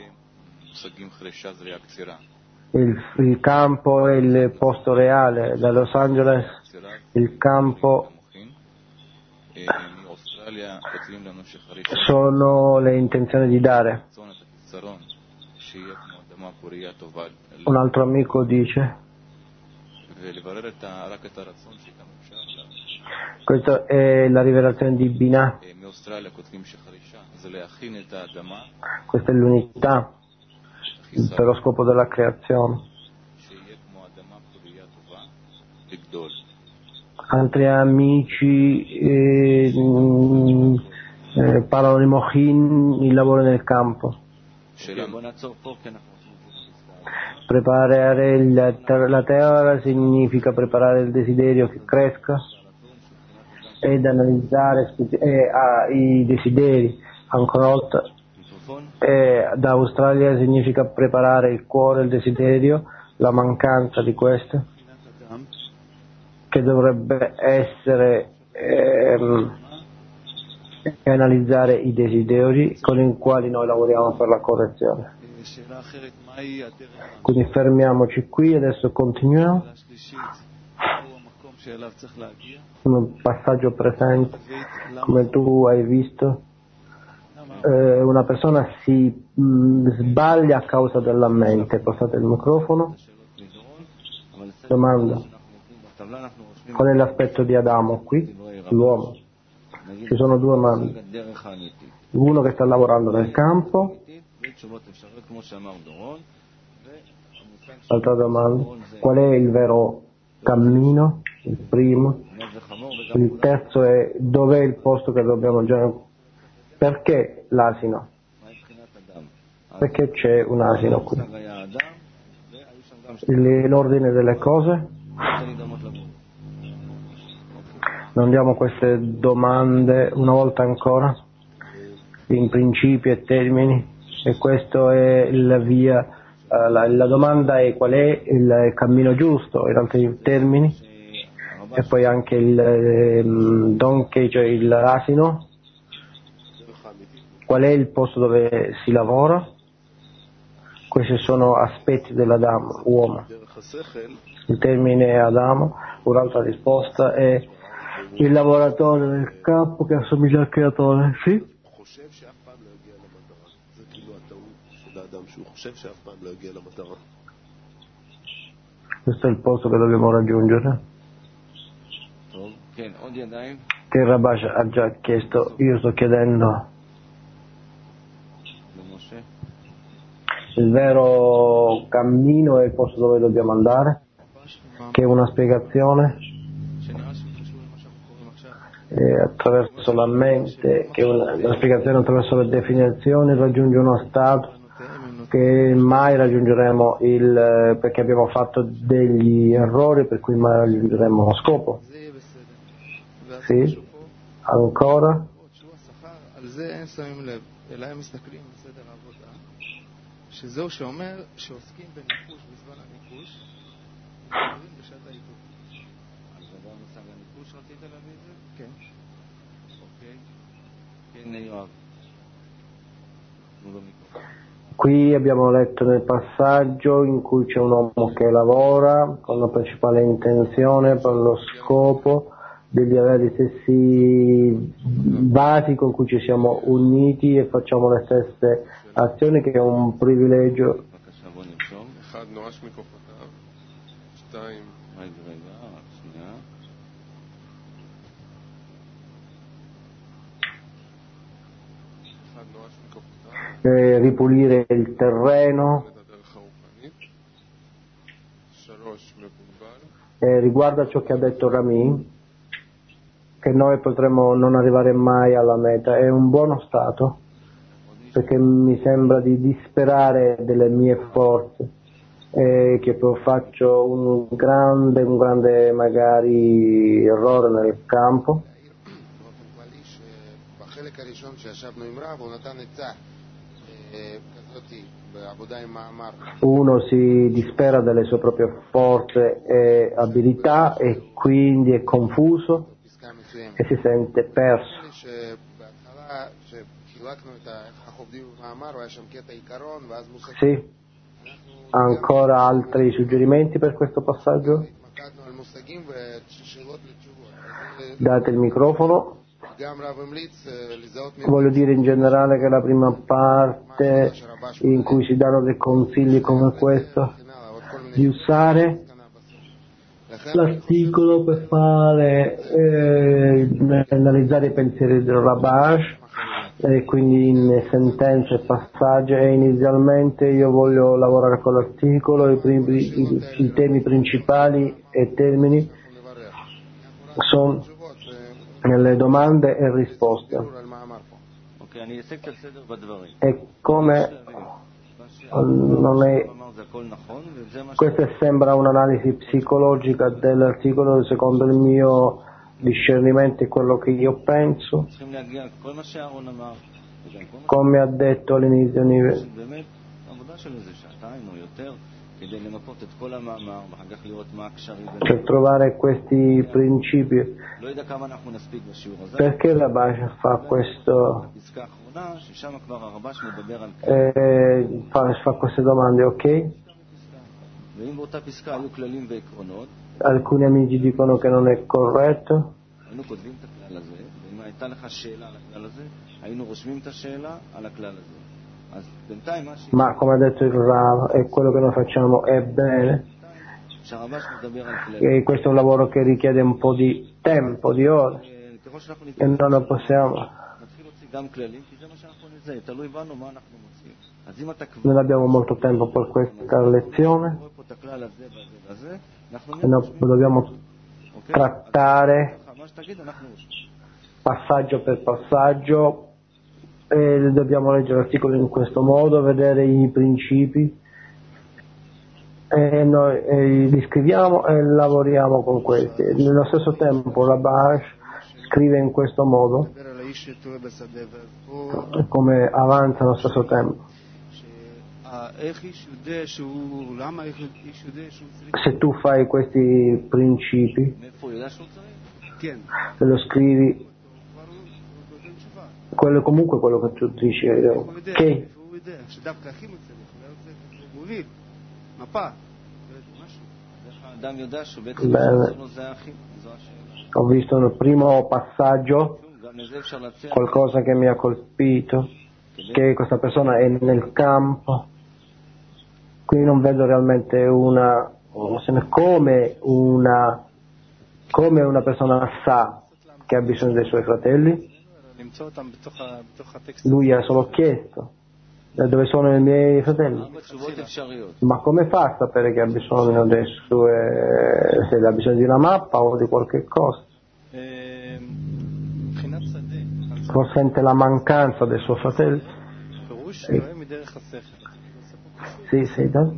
il, il campo è il posto reale. Da Los Angeles il campo sono le intenzioni di dare. Un altro amico dice Questa è la rivelazione di Binah. Questa è l'unità per lo scopo della creazione. Altri amici eh, eh, parlano di Mochin, il lavoro nel campo. Preparare il, la terra significa preparare il desiderio che cresca ed analizzare eh, ah, i desideri. Ancora una volta, eh, da Australia significa preparare il cuore, il desiderio, la mancanza di questo, che dovrebbe essere ehm, e analizzare i desideri con i quali noi lavoriamo per la correzione. Quindi fermiamoci qui, adesso continuiamo. Un passaggio presente, come tu hai visto, eh, una persona si mh, sbaglia a causa della mente. Passate il microfono. Domanda: qual è l'aspetto di Adamo qui? L'uomo. Ci sono due mani, uno che sta lavorando nel campo. Altra domanda: qual è il vero cammino? Il primo. Il terzo è: dov'è il posto che dobbiamo già? Perché l'asino? Perché c'è un asino qui? L'ordine delle cose? Non diamo queste domande una volta ancora, in principi e termini, e questa è la via, la, la domanda è qual è il cammino giusto, in altri termini, e poi anche il um, donkey, cioè l'asino, qual è il posto dove si lavora. Questi sono aspetti dell'Adamo, uomo. Il termine Adamo, un'altra risposta è il lavoratore del campo che assomiglia al creatore, sì? Questo è il posto che dobbiamo raggiungere. Che il Rabash ha già chiesto, io sto chiedendo. Il vero cammino è il posto dove dobbiamo andare, che è una spiegazione. E attraverso la mente, che è una, una spiegazione attraverso le definizioni, raggiunge uno stato che mai raggiungeremo, il, perché abbiamo fatto degli errori per cui mai raggiungeremo lo scopo. Sì? Ancora? שזהו שאומר שעוסקים בניחוש בזמן הניחוש ומדברים בשעת העיבוד. אז זה לא מושג הניחוש, רצית להביא את זה? כן. אוקיי. כן, יואב. תנו לו מיקרופון. Qui abbiamo letto nel passaggio in cui c'è un uomo che lavora con la principale intenzione, per lo scopo degli avere gli stessi basi con cui ci siamo uniti e facciamo le stesse azioni, che è un privilegio. Eh, ripulire il terreno. Eh, riguardo a ciò che ha detto Ramin, che noi potremmo non arrivare mai alla meta, è un buono stato, perché mi sembra di disperare delle mie forze, e che faccio un grande, un grande magari errore nel campo. Uno si dispera delle sue proprie forze e abilità e quindi è confuso e si sente perso. Sì? Ancora altri suggerimenti per questo passaggio? Date il microfono. Voglio dire in generale che la prima parte in cui si danno dei consigli come questo, di usare l'articolo per fare eh, analizzare i pensieri del Rabash, e quindi in sentenze e passaggi, e inizialmente io voglio lavorare con l'articolo, i, primi, i, i temi principali e termini sono nelle domande e risposte, e come non è, questa sembra un'analisi psicologica dell'articolo secondo il mio discernimento e quello che io penso, come ha detto all'inizio. Per trovare questi principi, perché la Rabash fa questo, eh, fa, fa queste domande, ok? Alcuni amici dicono che non è corretto, ma come ha detto il Rav, e quello che noi facciamo è bene, e questo è un lavoro che richiede un po' di tempo, di ore, e non lo possiamo, non abbiamo molto tempo per questa lezione, e noi dobbiamo trattare passaggio per passaggio, e dobbiamo leggere l'articolo in questo modo, vedere i principi, e noi e li scriviamo e lavoriamo con questi. Nello stesso tempo Rabash scrive in questo modo, come avanza nello stesso tempo. Se tu fai questi principi e lo scrivi, quello comunque quello che tu dici, ok? Bene. Ho visto nel primo passaggio qualcosa che mi ha colpito, che questa persona è nel campo, quindi non vedo realmente una come una come una persona sa che ha bisogno dei suoi fratelli. Lui ha solo chiesto dove sono i miei fratelli, ma come fa a sapere che ha bisogno dei suoi, se ha bisogno di una mappa o di qualche cosa? Sente la mancanza dei suoi fratelli. Sì, sì, dai.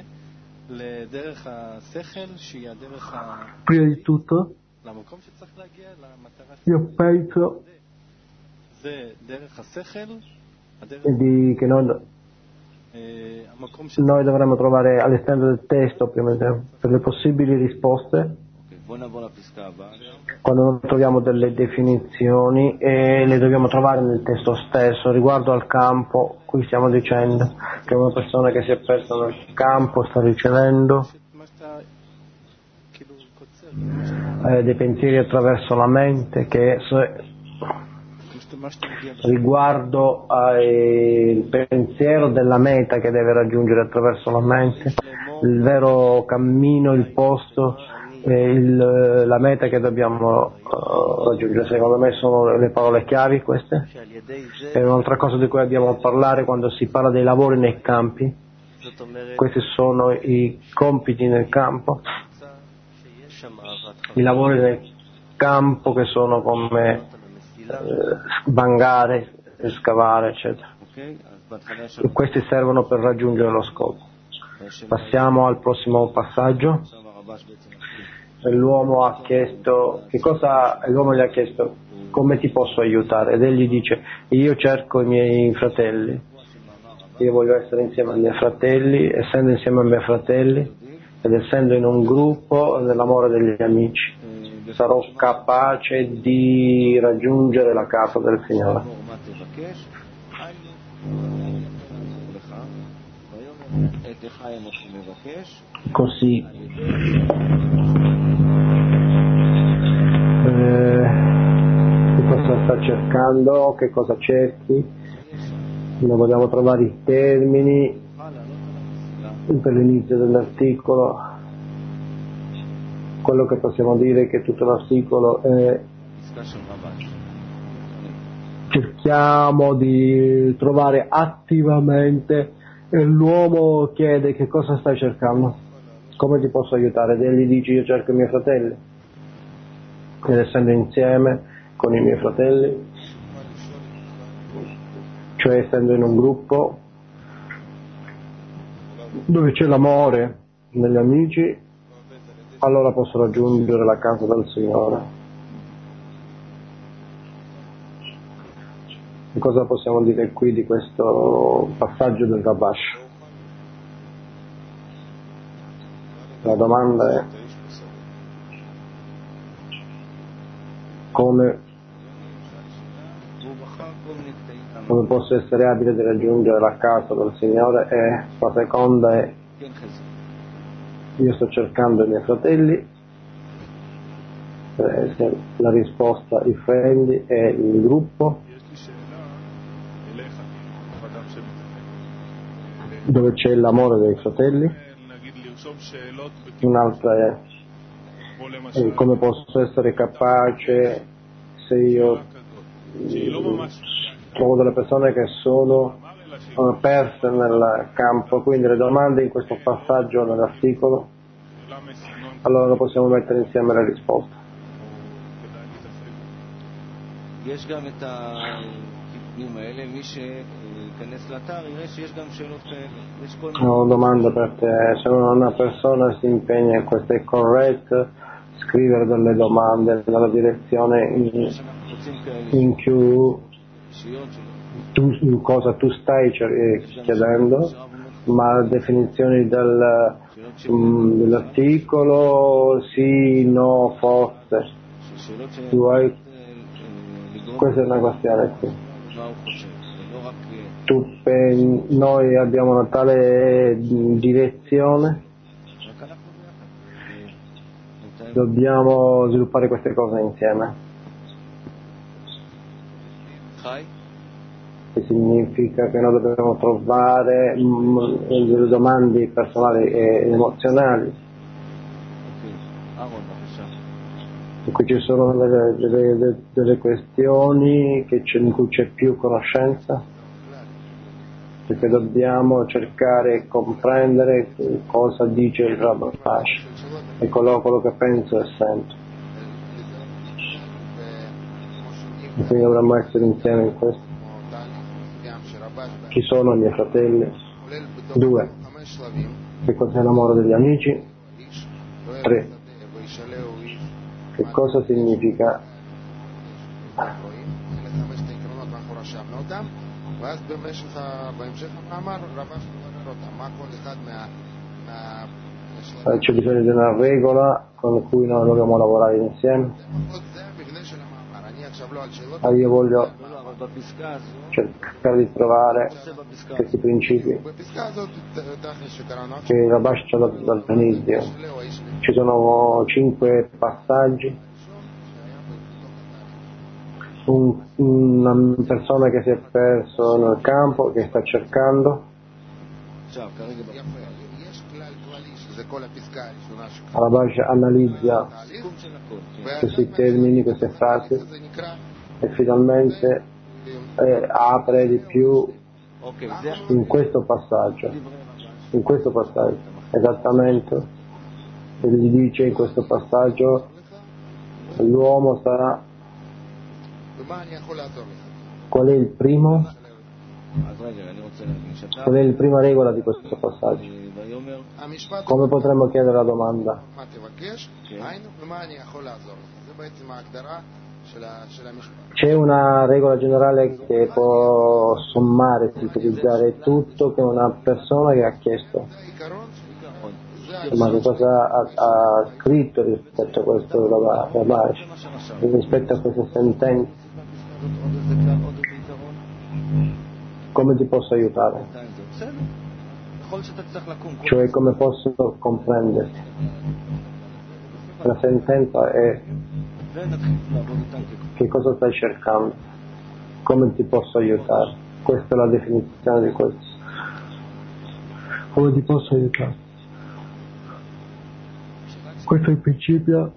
Prima di tutto io penso di che noi, noi dovremmo trovare all'esterno del testo prima per le possibili risposte, quando non troviamo delle definizioni, e le dobbiamo trovare nel testo stesso. Riguardo al campo, qui stiamo dicendo che una persona che si è persa nel campo sta ricevendo eh, dei pensieri attraverso la mente, che se, riguardo al pensiero della meta che deve raggiungere attraverso la mente, il vero cammino, il posto, eh, il, la meta che dobbiamo uh, raggiungere. Secondo me sono le parole chiavi queste. E un'altra cosa di cui abbiamo a parlare quando si parla dei lavori nei campi, questi sono i compiti nel campo, i lavori nel campo che sono come vangare, scavare, eccetera. E questi servono per raggiungere lo scopo. Passiamo al prossimo passaggio. L'uomo ha chiesto, che cosa l'uomo gli ha chiesto? Come ti posso aiutare? Ed egli dice: io cerco i miei fratelli, io voglio essere insieme ai miei fratelli, essendo insieme ai miei fratelli ed essendo in un gruppo nell'amore degli amici, sarò capace di raggiungere la casa del Signore. Così eh, che cosa sta cercando, che cosa cerchi, noi vogliamo trovare i termini per l'inizio dell'articolo, quello che possiamo dire è che tutto l'articolo è cerchiamo di trovare attivamente e l'uomo chiede che cosa stai cercando, come ti posso aiutare, e gli dici io cerco i miei fratelli, ed essendo insieme con i miei fratelli, cioè essendo in un gruppo dove c'è l'amore negli amici, allora posso raggiungere la casa del Signore. E cosa possiamo dire qui di questo passaggio del Rabash? La domanda è come, come posso essere abile di raggiungere la casa del Signore, e la seconda è io sto cercando i miei fratelli, la risposta i friendly è il gruppo dove c'è l'amore dei fratelli. Un'altra è, è come posso essere capace se io trovo delle persone che sono perse nel campo, quindi le domande in questo passaggio nell'articolo, allora possiamo mettere insieme le risposte. Ho una domanda per te: se una persona si impegna in questo, è corretto scrivere delle domande nella direzione in, in cui tu, in cosa tu stai chiedendo, ma definizioni del, um, dell'articolo sì, no, forse tu hai, questa è una questione qui. Tu, noi abbiamo una tale direzione, dobbiamo sviluppare queste cose insieme, che significa che noi dobbiamo trovare mh, delle domande personali e emozionali, in cui ci sono delle, delle, delle questioni che c'è, in cui c'è più conoscenza, perché dobbiamo cercare e comprendere cosa dice il Rabash e quello, quello che penso e sento, e quindi dovremmo essere insieme in questo. Chi sono i miei fratelli? Due. Che cos'è l'amore degli amici? Tre. Che cosa significa c'è bisogno di una regola con cui noi dobbiamo lavorare insieme. Ah, io voglio cercare di trovare questi principi che il Rabash ci ha dato dall'inizio. Ci sono cinque passaggi. Un, una persona che si è perso nel campo, che sta cercando, Rabash analizza questi termini, queste frasi, e finalmente eh, apre di più in questo passaggio, in questo passaggio, esattamente, e gli dice in questo passaggio l'uomo sarà, qual è il primo? Qual è la prima regola di questo passaggio? Come potremmo chiedere la domanda? C'è una regola generale che può sommare, sintetizzare tutto, che una persona che ha chiesto, ma che cosa ha, ha scritto rispetto a questo Rabash, rispetto a queste sentenze? Come ti posso aiutare? Cioè come posso comprenderti? La sentenza è che cosa stai cercando? Come ti posso aiutare? Questa è la definizione di questo. Come ti posso aiutare? Questo è il principio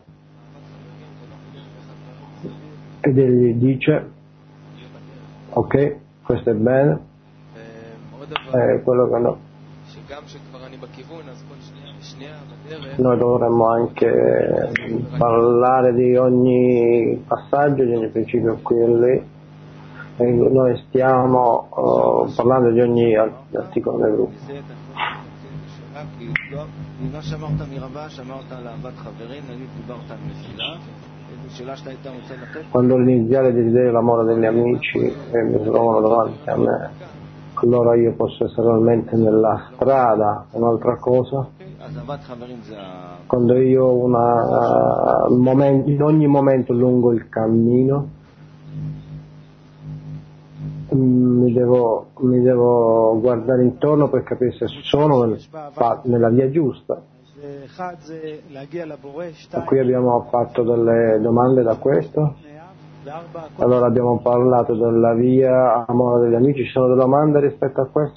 ed egli dice ok, questo è bene, è quello che no. Noi dovremmo anche parlare di ogni passaggio, di ogni principio qui e lì, e noi stiamo uh, parlando di ogni articolo del gruppo. Quando l'iniziale desiderio l'amore degli amici e mi trovano davanti a me, allora io posso essere realmente nella strada, un'altra cosa. Quando io ho una, uh, moment, in ogni momento lungo il cammino mi devo, mi devo guardare intorno per capire se sono nel, nella via giusta. E qui abbiamo fatto delle domande da questo. Allora abbiamo parlato della via amore degli amici. Ci sono delle domande rispetto a questo?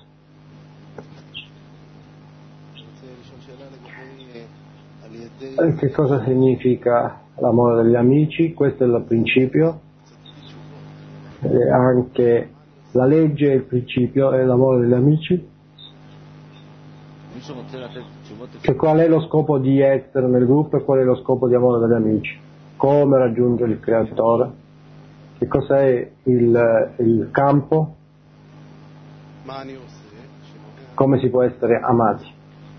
E che cosa significa l'amore degli amici? Questo è il principio. E anche la legge è il principio, è l'amore degli amici. Che qual è lo scopo di essere nel gruppo e qual è lo scopo di amore degli amici? Come raggiungere il creatore? Che cos'è il, il campo? Come si può essere amati?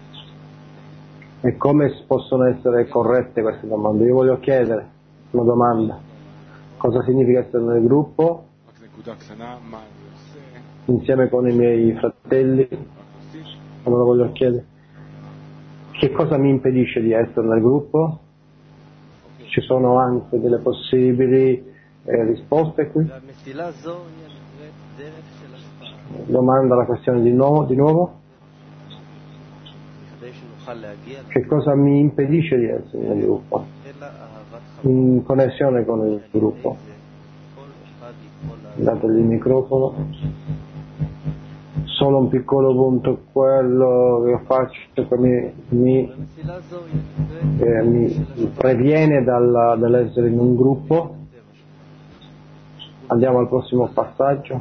E come possono essere corrette queste domande? Io voglio chiedere una domanda. Cosa significa essere nel gruppo? Insieme con i miei fratelli? Allora voglio chiedere. Che cosa mi impedisce di essere nel gruppo? Ci sono anche delle possibili eh, risposte qui? Domanda la questione di nuovo, di nuovo. Che cosa mi impedisce di essere nel gruppo? In connessione con il gruppo. Dategli il microfono. Solo un piccolo punto, quello che faccio che mi, mi, eh, mi previene dalla, dall'essere in un gruppo. Andiamo al prossimo passaggio.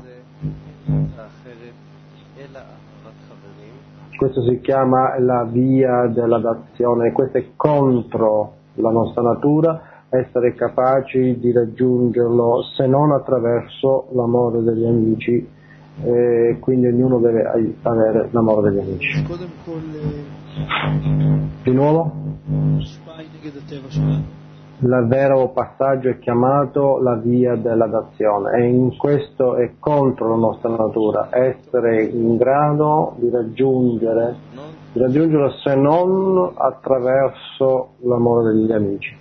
Questo si chiama la via della dazione, questo è contro la nostra natura, essere capaci di raggiungerlo se non attraverso l'amore degli amici. Eh, quindi ognuno deve avere l'amore degli amici. Di nuovo, il vero passaggio è chiamato la via della dazione e in questo è contro la nostra natura, essere in grado di raggiungere, di raggiungerlo se non attraverso l'amore degli amici.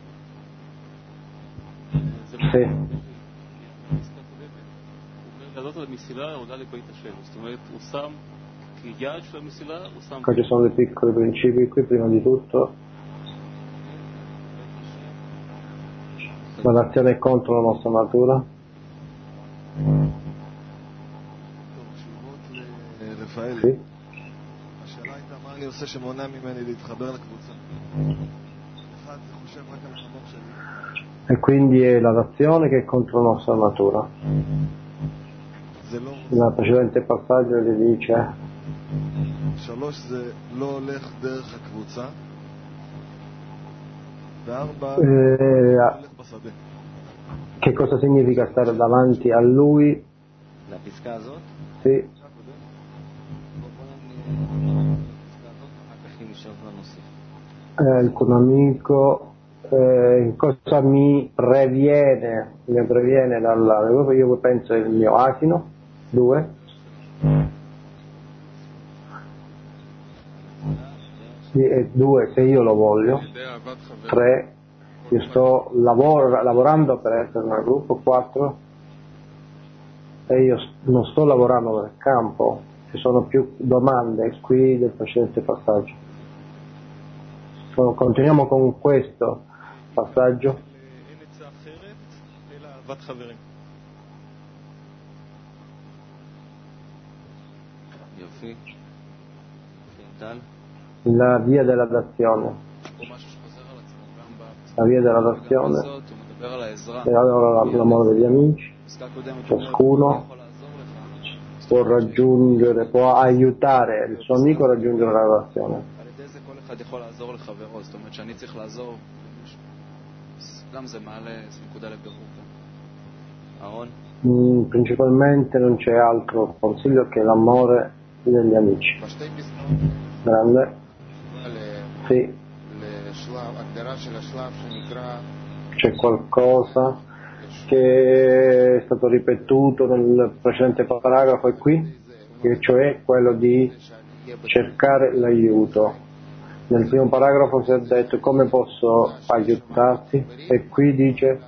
Sì. Qua ci sono dei piccoli principi qui, prima di tutto la dazione è contro la nostra natura. Sì. E quindi è la dazione che è contro la nostra natura. Nel precedente passaggio gli dice eh, che cosa significa stare davanti a lui? Sì. Eh, il tuo amico eh, cosa mi previene mi previene dalla, io penso è il mio asino. Due. Sì, e due se io lo voglio. Tre. Io sto lavoro, lavorando per essere nel gruppo. Quattro. E io non sto lavorando nel campo. Ci sono più domande qui del precedente passaggio. Continuiamo con questo passaggio. La via della dazione. la via della dazione, e allora l'amore degli amici. Ciascuno può raggiungere, può aiutare il suo amico a raggiungere la relazione. Mm, principalmente non c'è altro consiglio che l'amore degli amici. Grande. Sì. C'è qualcosa che è stato ripetuto nel precedente paragrafo e qui, e cioè quello di cercare l'aiuto. Nel primo paragrafo si è detto come posso aiutarti, e qui dice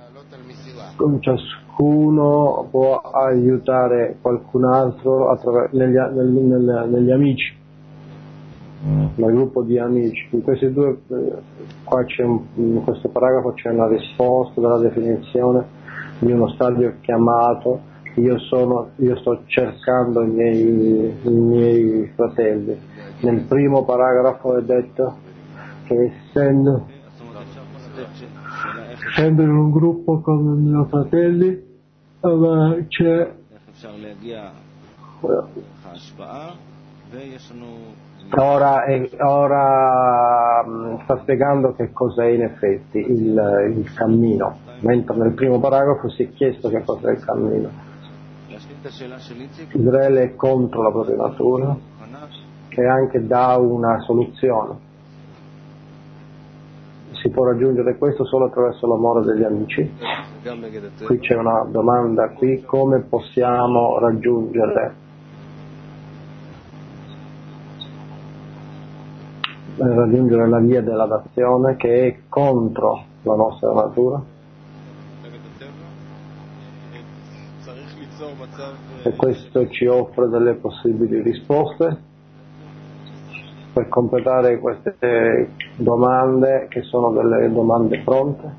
ciascuno può aiutare qualcun altro attraverso, negli, nel, nel, negli amici, nel gruppo di amici. In questi due, qua c'è un, in questo paragrafo c'è una risposta della definizione di uno stadio chiamato io sono, io sto cercando i miei, i miei fratelli. Nel primo paragrafo è detto che essendo, essendo in un gruppo con i miei fratelli, allora c'è ora, è, ora mh, sta spiegando che cos'è in effetti il, il cammino, mentre nel primo paragrafo si è chiesto che cos'è il cammino. Israele è contro la propria natura e anche dà una soluzione. Si può raggiungere questo solo attraverso l'amore degli amici. Qui c'è una domanda qui: come possiamo raggiungere raggiungere la via della dazione che è contro la nostra natura? E questo ci offre delle possibili risposte per completare queste domande, che sono delle domande pronte.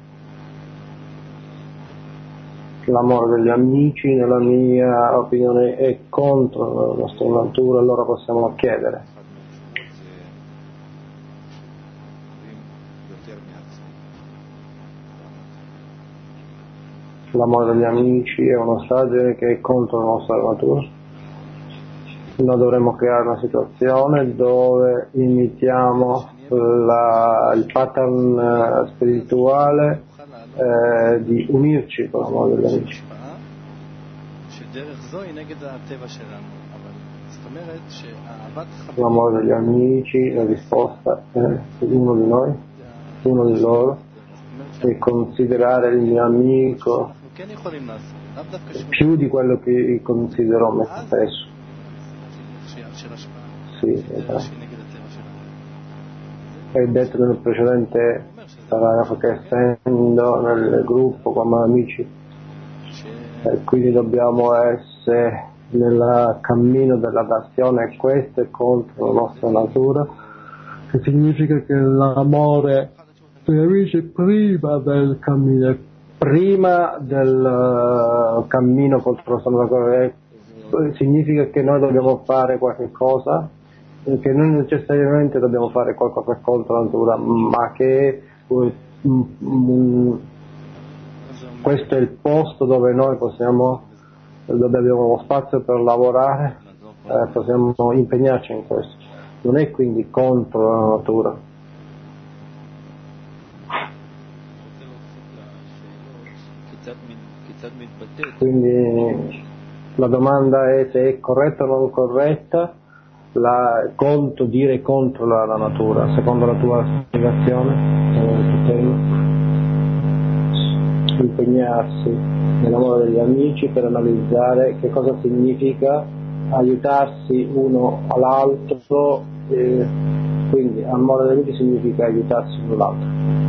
L'amore degli amici, nella mia opinione, è contro la nostra natura, allora possiamo chiedere. L'amore degli amici è uno stadio che è contro la nostra natura. Noi dovremmo creare una situazione dove imitiamo la, il pattern spirituale eh, di unirci con l'amore degli amici. L'amore degli amici, la risposta è uno di noi, uno di loro, e considerare il mio amico più di quello che considero me stesso. Sì, esatto. È detto nel precedente paragrafo che essendo nel gruppo come amici, e quindi dobbiamo essere nel cammino della dazione, e questo è contro la nostra natura, che significa che l'amore per gli amici è prima del cammino, prima del uh, cammino contro la nostra natura. Significa che noi dobbiamo fare qualche cosa, che non necessariamente dobbiamo fare qualcosa contro la natura, ma che uh, um, questo è il posto dove noi possiamo, dove abbiamo spazio per lavorare, eh, possiamo impegnarci in questo. Non è quindi contro la natura. Quindi la domanda è se è corretta o non corretta la, conto, dire contro la, la natura, secondo la tua spiegazione, eh, impegnarsi nell'amore degli amici per analizzare che cosa significa aiutarsi uno all'altro, eh, quindi amore degli amici significa aiutarsi uno all'altro.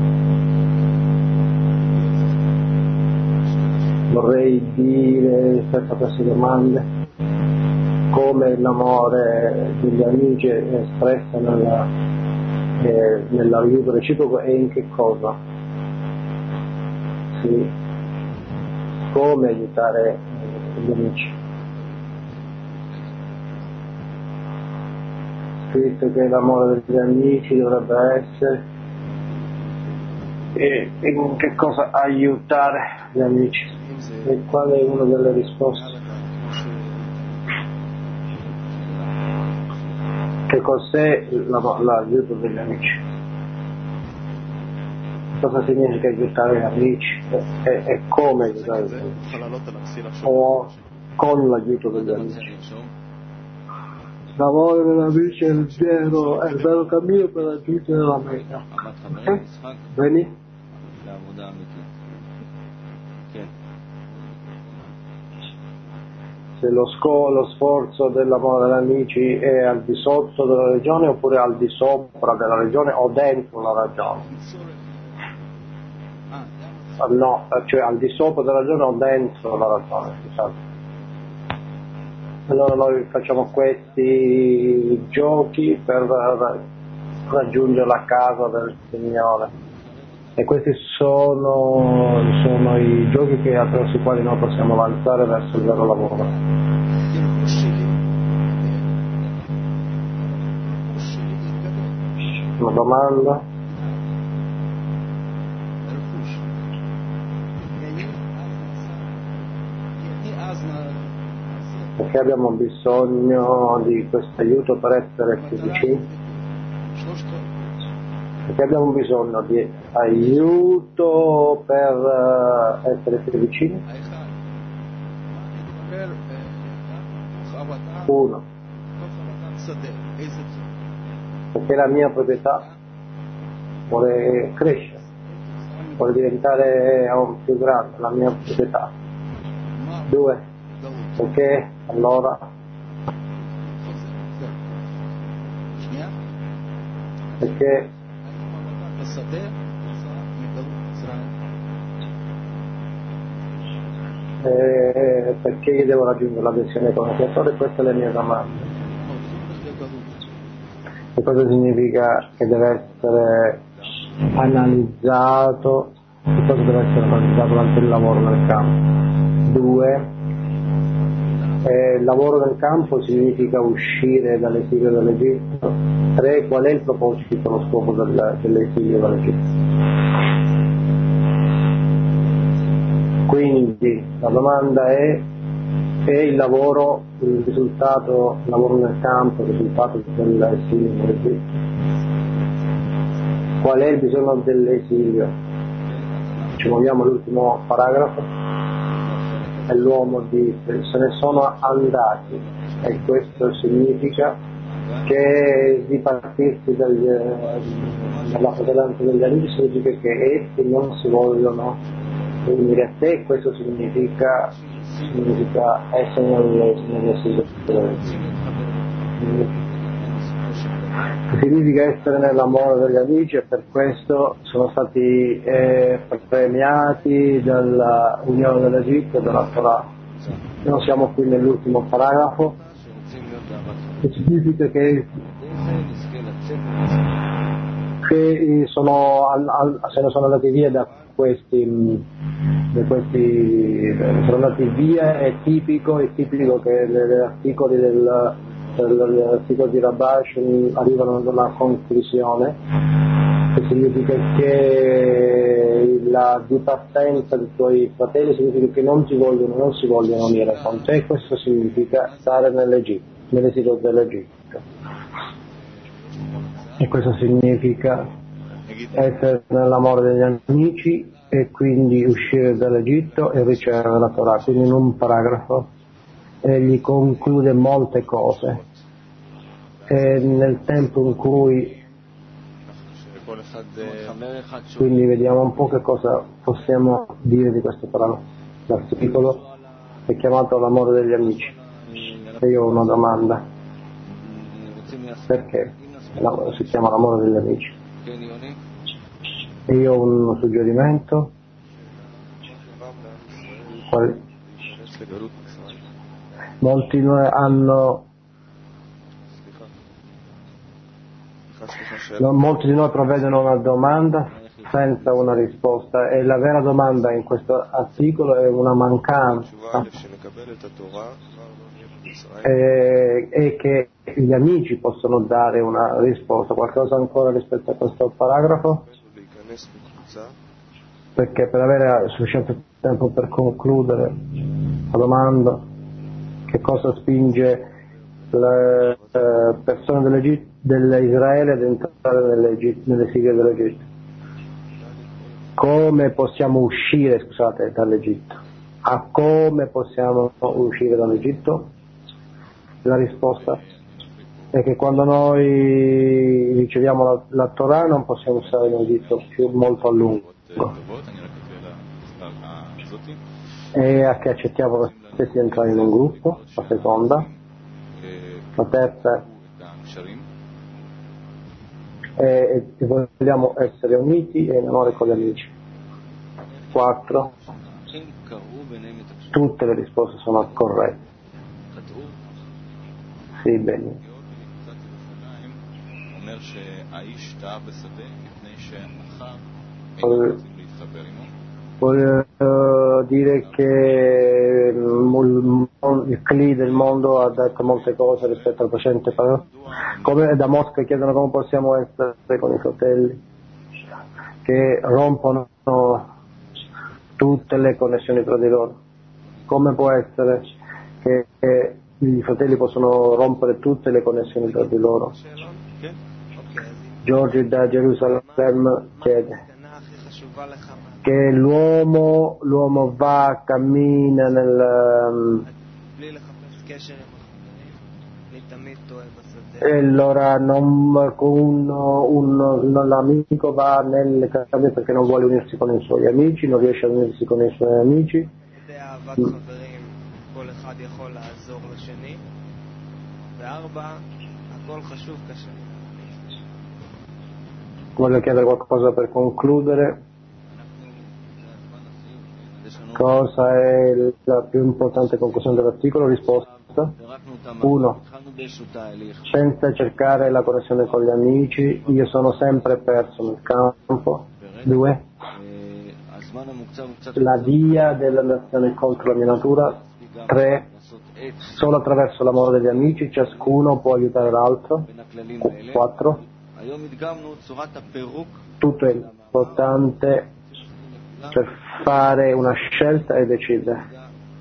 Vorrei dire rispetto a queste domande come l'amore degli amici è espresso nella, eh, nell'aiuto reciproco e in che cosa? Sì. Come aiutare gli amici? Scritto che l'amore degli amici dovrebbe essere E in che cosa aiutare gli amici? E qual è una delle risposte? Che cos'è la- l'aiuto degli amici? Cosa significa aiutare gli amici? E, e come aiutare gli amici? O con l'aiuto degli amici? L'amore degli amici è il vero, è il vero cammino per raggiungere la meta. Ok? Bene? לעבודה אמיתית. כן. Se lo, sco- lo sforzo dell'amore degli amici è al di sotto della regione oppure al di sopra della regione o dentro la regione? Ah, no, cioè al di sopra della regione o dentro la regione, scusate. Allora noi facciamo questi giochi per ra- raggiungere la casa del Signore. E questi sono, sono i giochi che, attraverso i quali noi possiamo avanzare verso il vero lavoro. Una domanda? Perché abbiamo bisogno di questo aiuto per essere più vicini? Perché abbiamo bisogno di aiuto per uh, essere più vicini? Uno. Perché la mia proprietà vuole crescere, vuole diventare più grande, la mia proprietà. Due. Perché allora perché Eh, perché io devo raggiungere l'adesione come creatore? Queste sono le mie domande. Che cosa significa che deve essere analizzato? Che cosa deve essere analizzato durante il lavoro nel campo? Due, eh, il lavoro nel campo significa uscire dall'esilio dall'Egitto. Tre, qual è il proposito, lo scopo del, dell'esilio dall'Egitto? Quindi la domanda è: è il lavoro, il risultato, il lavoro nel campo, il risultato dell'esilio dall'Egitto? Qual è il bisogno dell'esilio? Ci muoviamo all'ultimo paragrafo. E l'uomo dice: se ne sono andati, e questo significa che dipartirsi dagli, dalla fratellanza degli amici significa che essi non si vogliono unire a te. Questo significa, significa essere nell'esilio. Significa essere nell'amore degli amici, e per questo sono stati eh, premiati dall'Unione dell'Egitto e dalla Torah. Noi siamo qui nell'ultimo paragrafo, che significa che, che sono, al, al, se ne sono andati via da questi, da questi sono andati via. È tipico, è tipico che gli articoli del l'articolo di Rabash arrivano ad una conclusione, che significa che la dipartenza dei tuoi fratelli significa che non si vogliono, non si vogliono unire con te. Questo significa stare nell'Egitto, nell'esilio dell'Egitto, e questo significa essere nell'amore degli amici e quindi uscire dall'Egitto e ricevere la Torah. Quindi in un paragrafo egli conclude molte cose, e nel tempo in cui, quindi vediamo un po' che cosa possiamo dire di questo paragrafo. L'articolo è chiamato l'amore degli amici, e io ho una domanda: perché si chiama l'amore degli amici? E io ho un suggerimento. Qual... Molti noi hanno, no, molti di noi provvedono una domanda senza una risposta, e la vera domanda in questo articolo è una mancanza, e, e che gli amici possono dare una risposta. Qualcosa ancora rispetto a questo paragrafo? perché per avere sufficiente tempo per concludere la domanda, che cosa spinge le eh, persone dell'Israele ad entrare nelle sigle dell'Egitto? Come possiamo uscire, scusate, dall'Egitto? A come possiamo uscire dall'Egitto? La risposta è che quando noi riceviamo la, la Torah non possiamo stare in Egitto più molto a lungo, e a che accettiamo lo stesso entrare in un gruppo, la seconda, la terza è, e vogliamo essere uniti e in amore con gli amici. Quattro, tutte le risposte sono corrette. Sì, bene. Vuol uh, dire che il, il Cli del mondo ha detto molte cose rispetto al precedente parola. Come da Mosca chiedono come possiamo essere con i fratelli che rompono tutte le connessioni tra di loro. Come può essere che, che i fratelli possono rompere tutte le connessioni tra di loro? Giorgi da Gerusalemme chiede che l'uomo, l'uomo va, cammina nel... Um, e allora non, un, un, un amico va nel cammino perché non vuole unirsi con i suoi amici, non riesce a unirsi con i suoi amici. Mm. Voglio chiedere qualcosa per concludere. Cosa è la più importante conclusione dell'articolo? Risposta. Uno. Senza cercare la connessione con gli amici, io sono sempre perso nel campo. Due. La via della nazione contro la mia natura. Tre. Solo attraverso l'amore degli amici ciascuno può aiutare l'altro. Quattro. Tutto è importante per fare una scelta e decidere.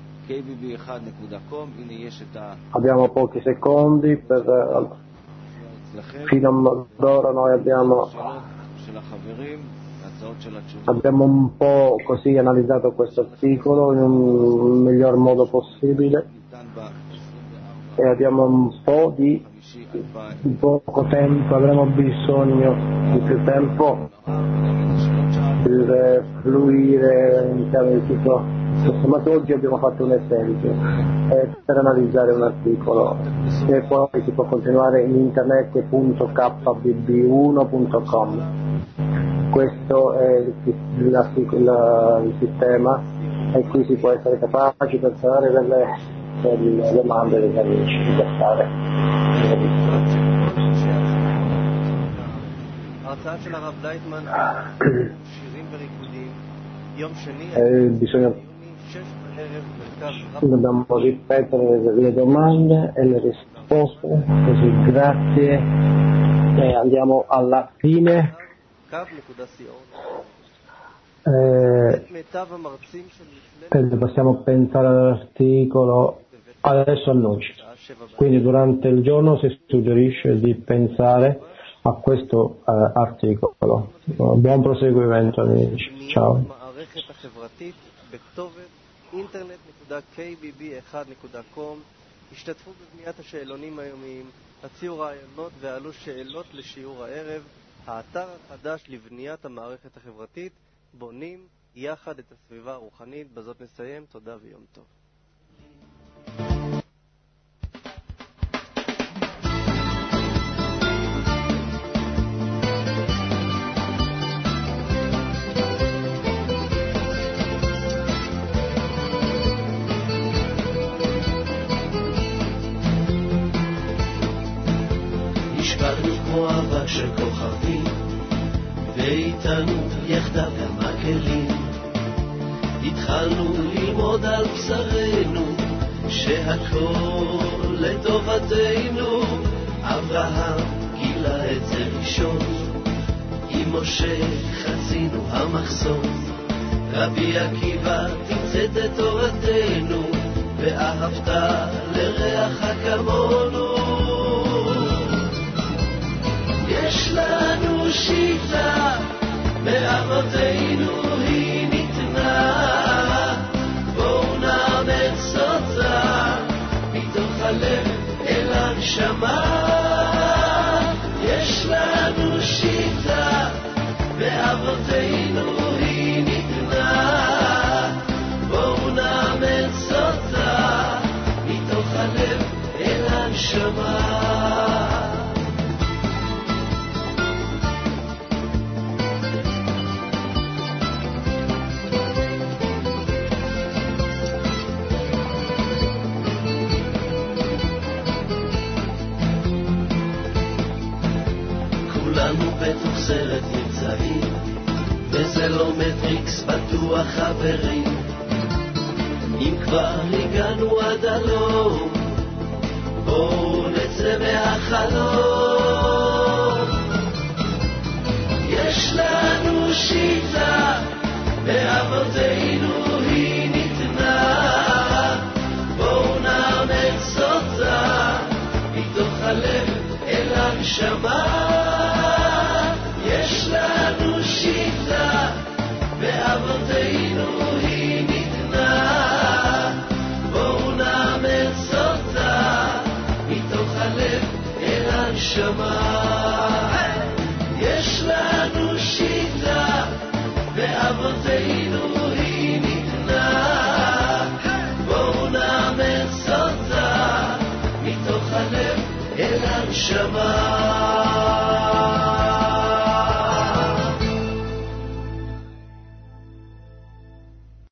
Abbiamo pochi secondi per, fino ad ora noi abbiamo abbiamo un po' così analizzato questo articolo in un miglior modo possibile e abbiamo un po' di, di poco tempo, avremo bisogno di più tempo per fluire all'interno di tutto questo, ma oggi abbiamo fatto un esempio eh, per analizzare un articolo e poi si può continuare in internet punto k b b uno punto com. Questo è il, il, il sistema e qui si può essere capaci per fare delle, delle domande degli amici di fare. Eh, bisogna dobbiamo ripetere le domande e le risposte, così grazie e andiamo alla fine. Eh, e possiamo pensare all'articolo adesso annuncio, quindi durante il giorno si suggerisce di pensare a questo uh, articolo. Buon proseguimento amici, ciao. אינטרנט נקודה קיי בי בי אחת נקודה קום. השתתפו בבניית השאלונים היומיים, הציעו רעיונות ועלו שאלות לשיעור הערב. האתר החדש לבניית המערכת החברתית, בונים יחד את הסביבה הרוחנית. בזאת נסיים, תודה ויום טוב. של כוכבים ואיתנו יחדיו גם הכלים התחלנו ללמוד על בשרנו שהכל לטובתנו אברהם גילה את זה ראשון עם משה חצינו המחסום רבי עקיבא, תמצאת את תורתנו, ואהבת לרעך כמונו. יש לנו שיטה, מאבותינו היא ניתנה, בואו נאמץ אותה, מתוך הלב אל הנשמה. יש לנו שיטה, מאבותינו היא ניתנה, בואו נאמץ אותה, מתוך הלב אל הנשמה. כולנו בתוך סרט נמצאים, וזה לא מטריקס, בטוח חברים. אם כבר הגענו עד הלום, בואו נצא מהחלום. יש לנו שיטה, מאבותינו היא ניתנה, בואו נאמץ אותה, מתוך הלב אל הנשמה. יש לנו שיטה, מאבותינו היא ניתנה, בואו נאמץ אותה, מתוך הלב אל הנשמה. יש לנו שיטה, מאבותינו היא ניתנה, בואו נאמץ אותה, מתוך הלב אל הנשמה.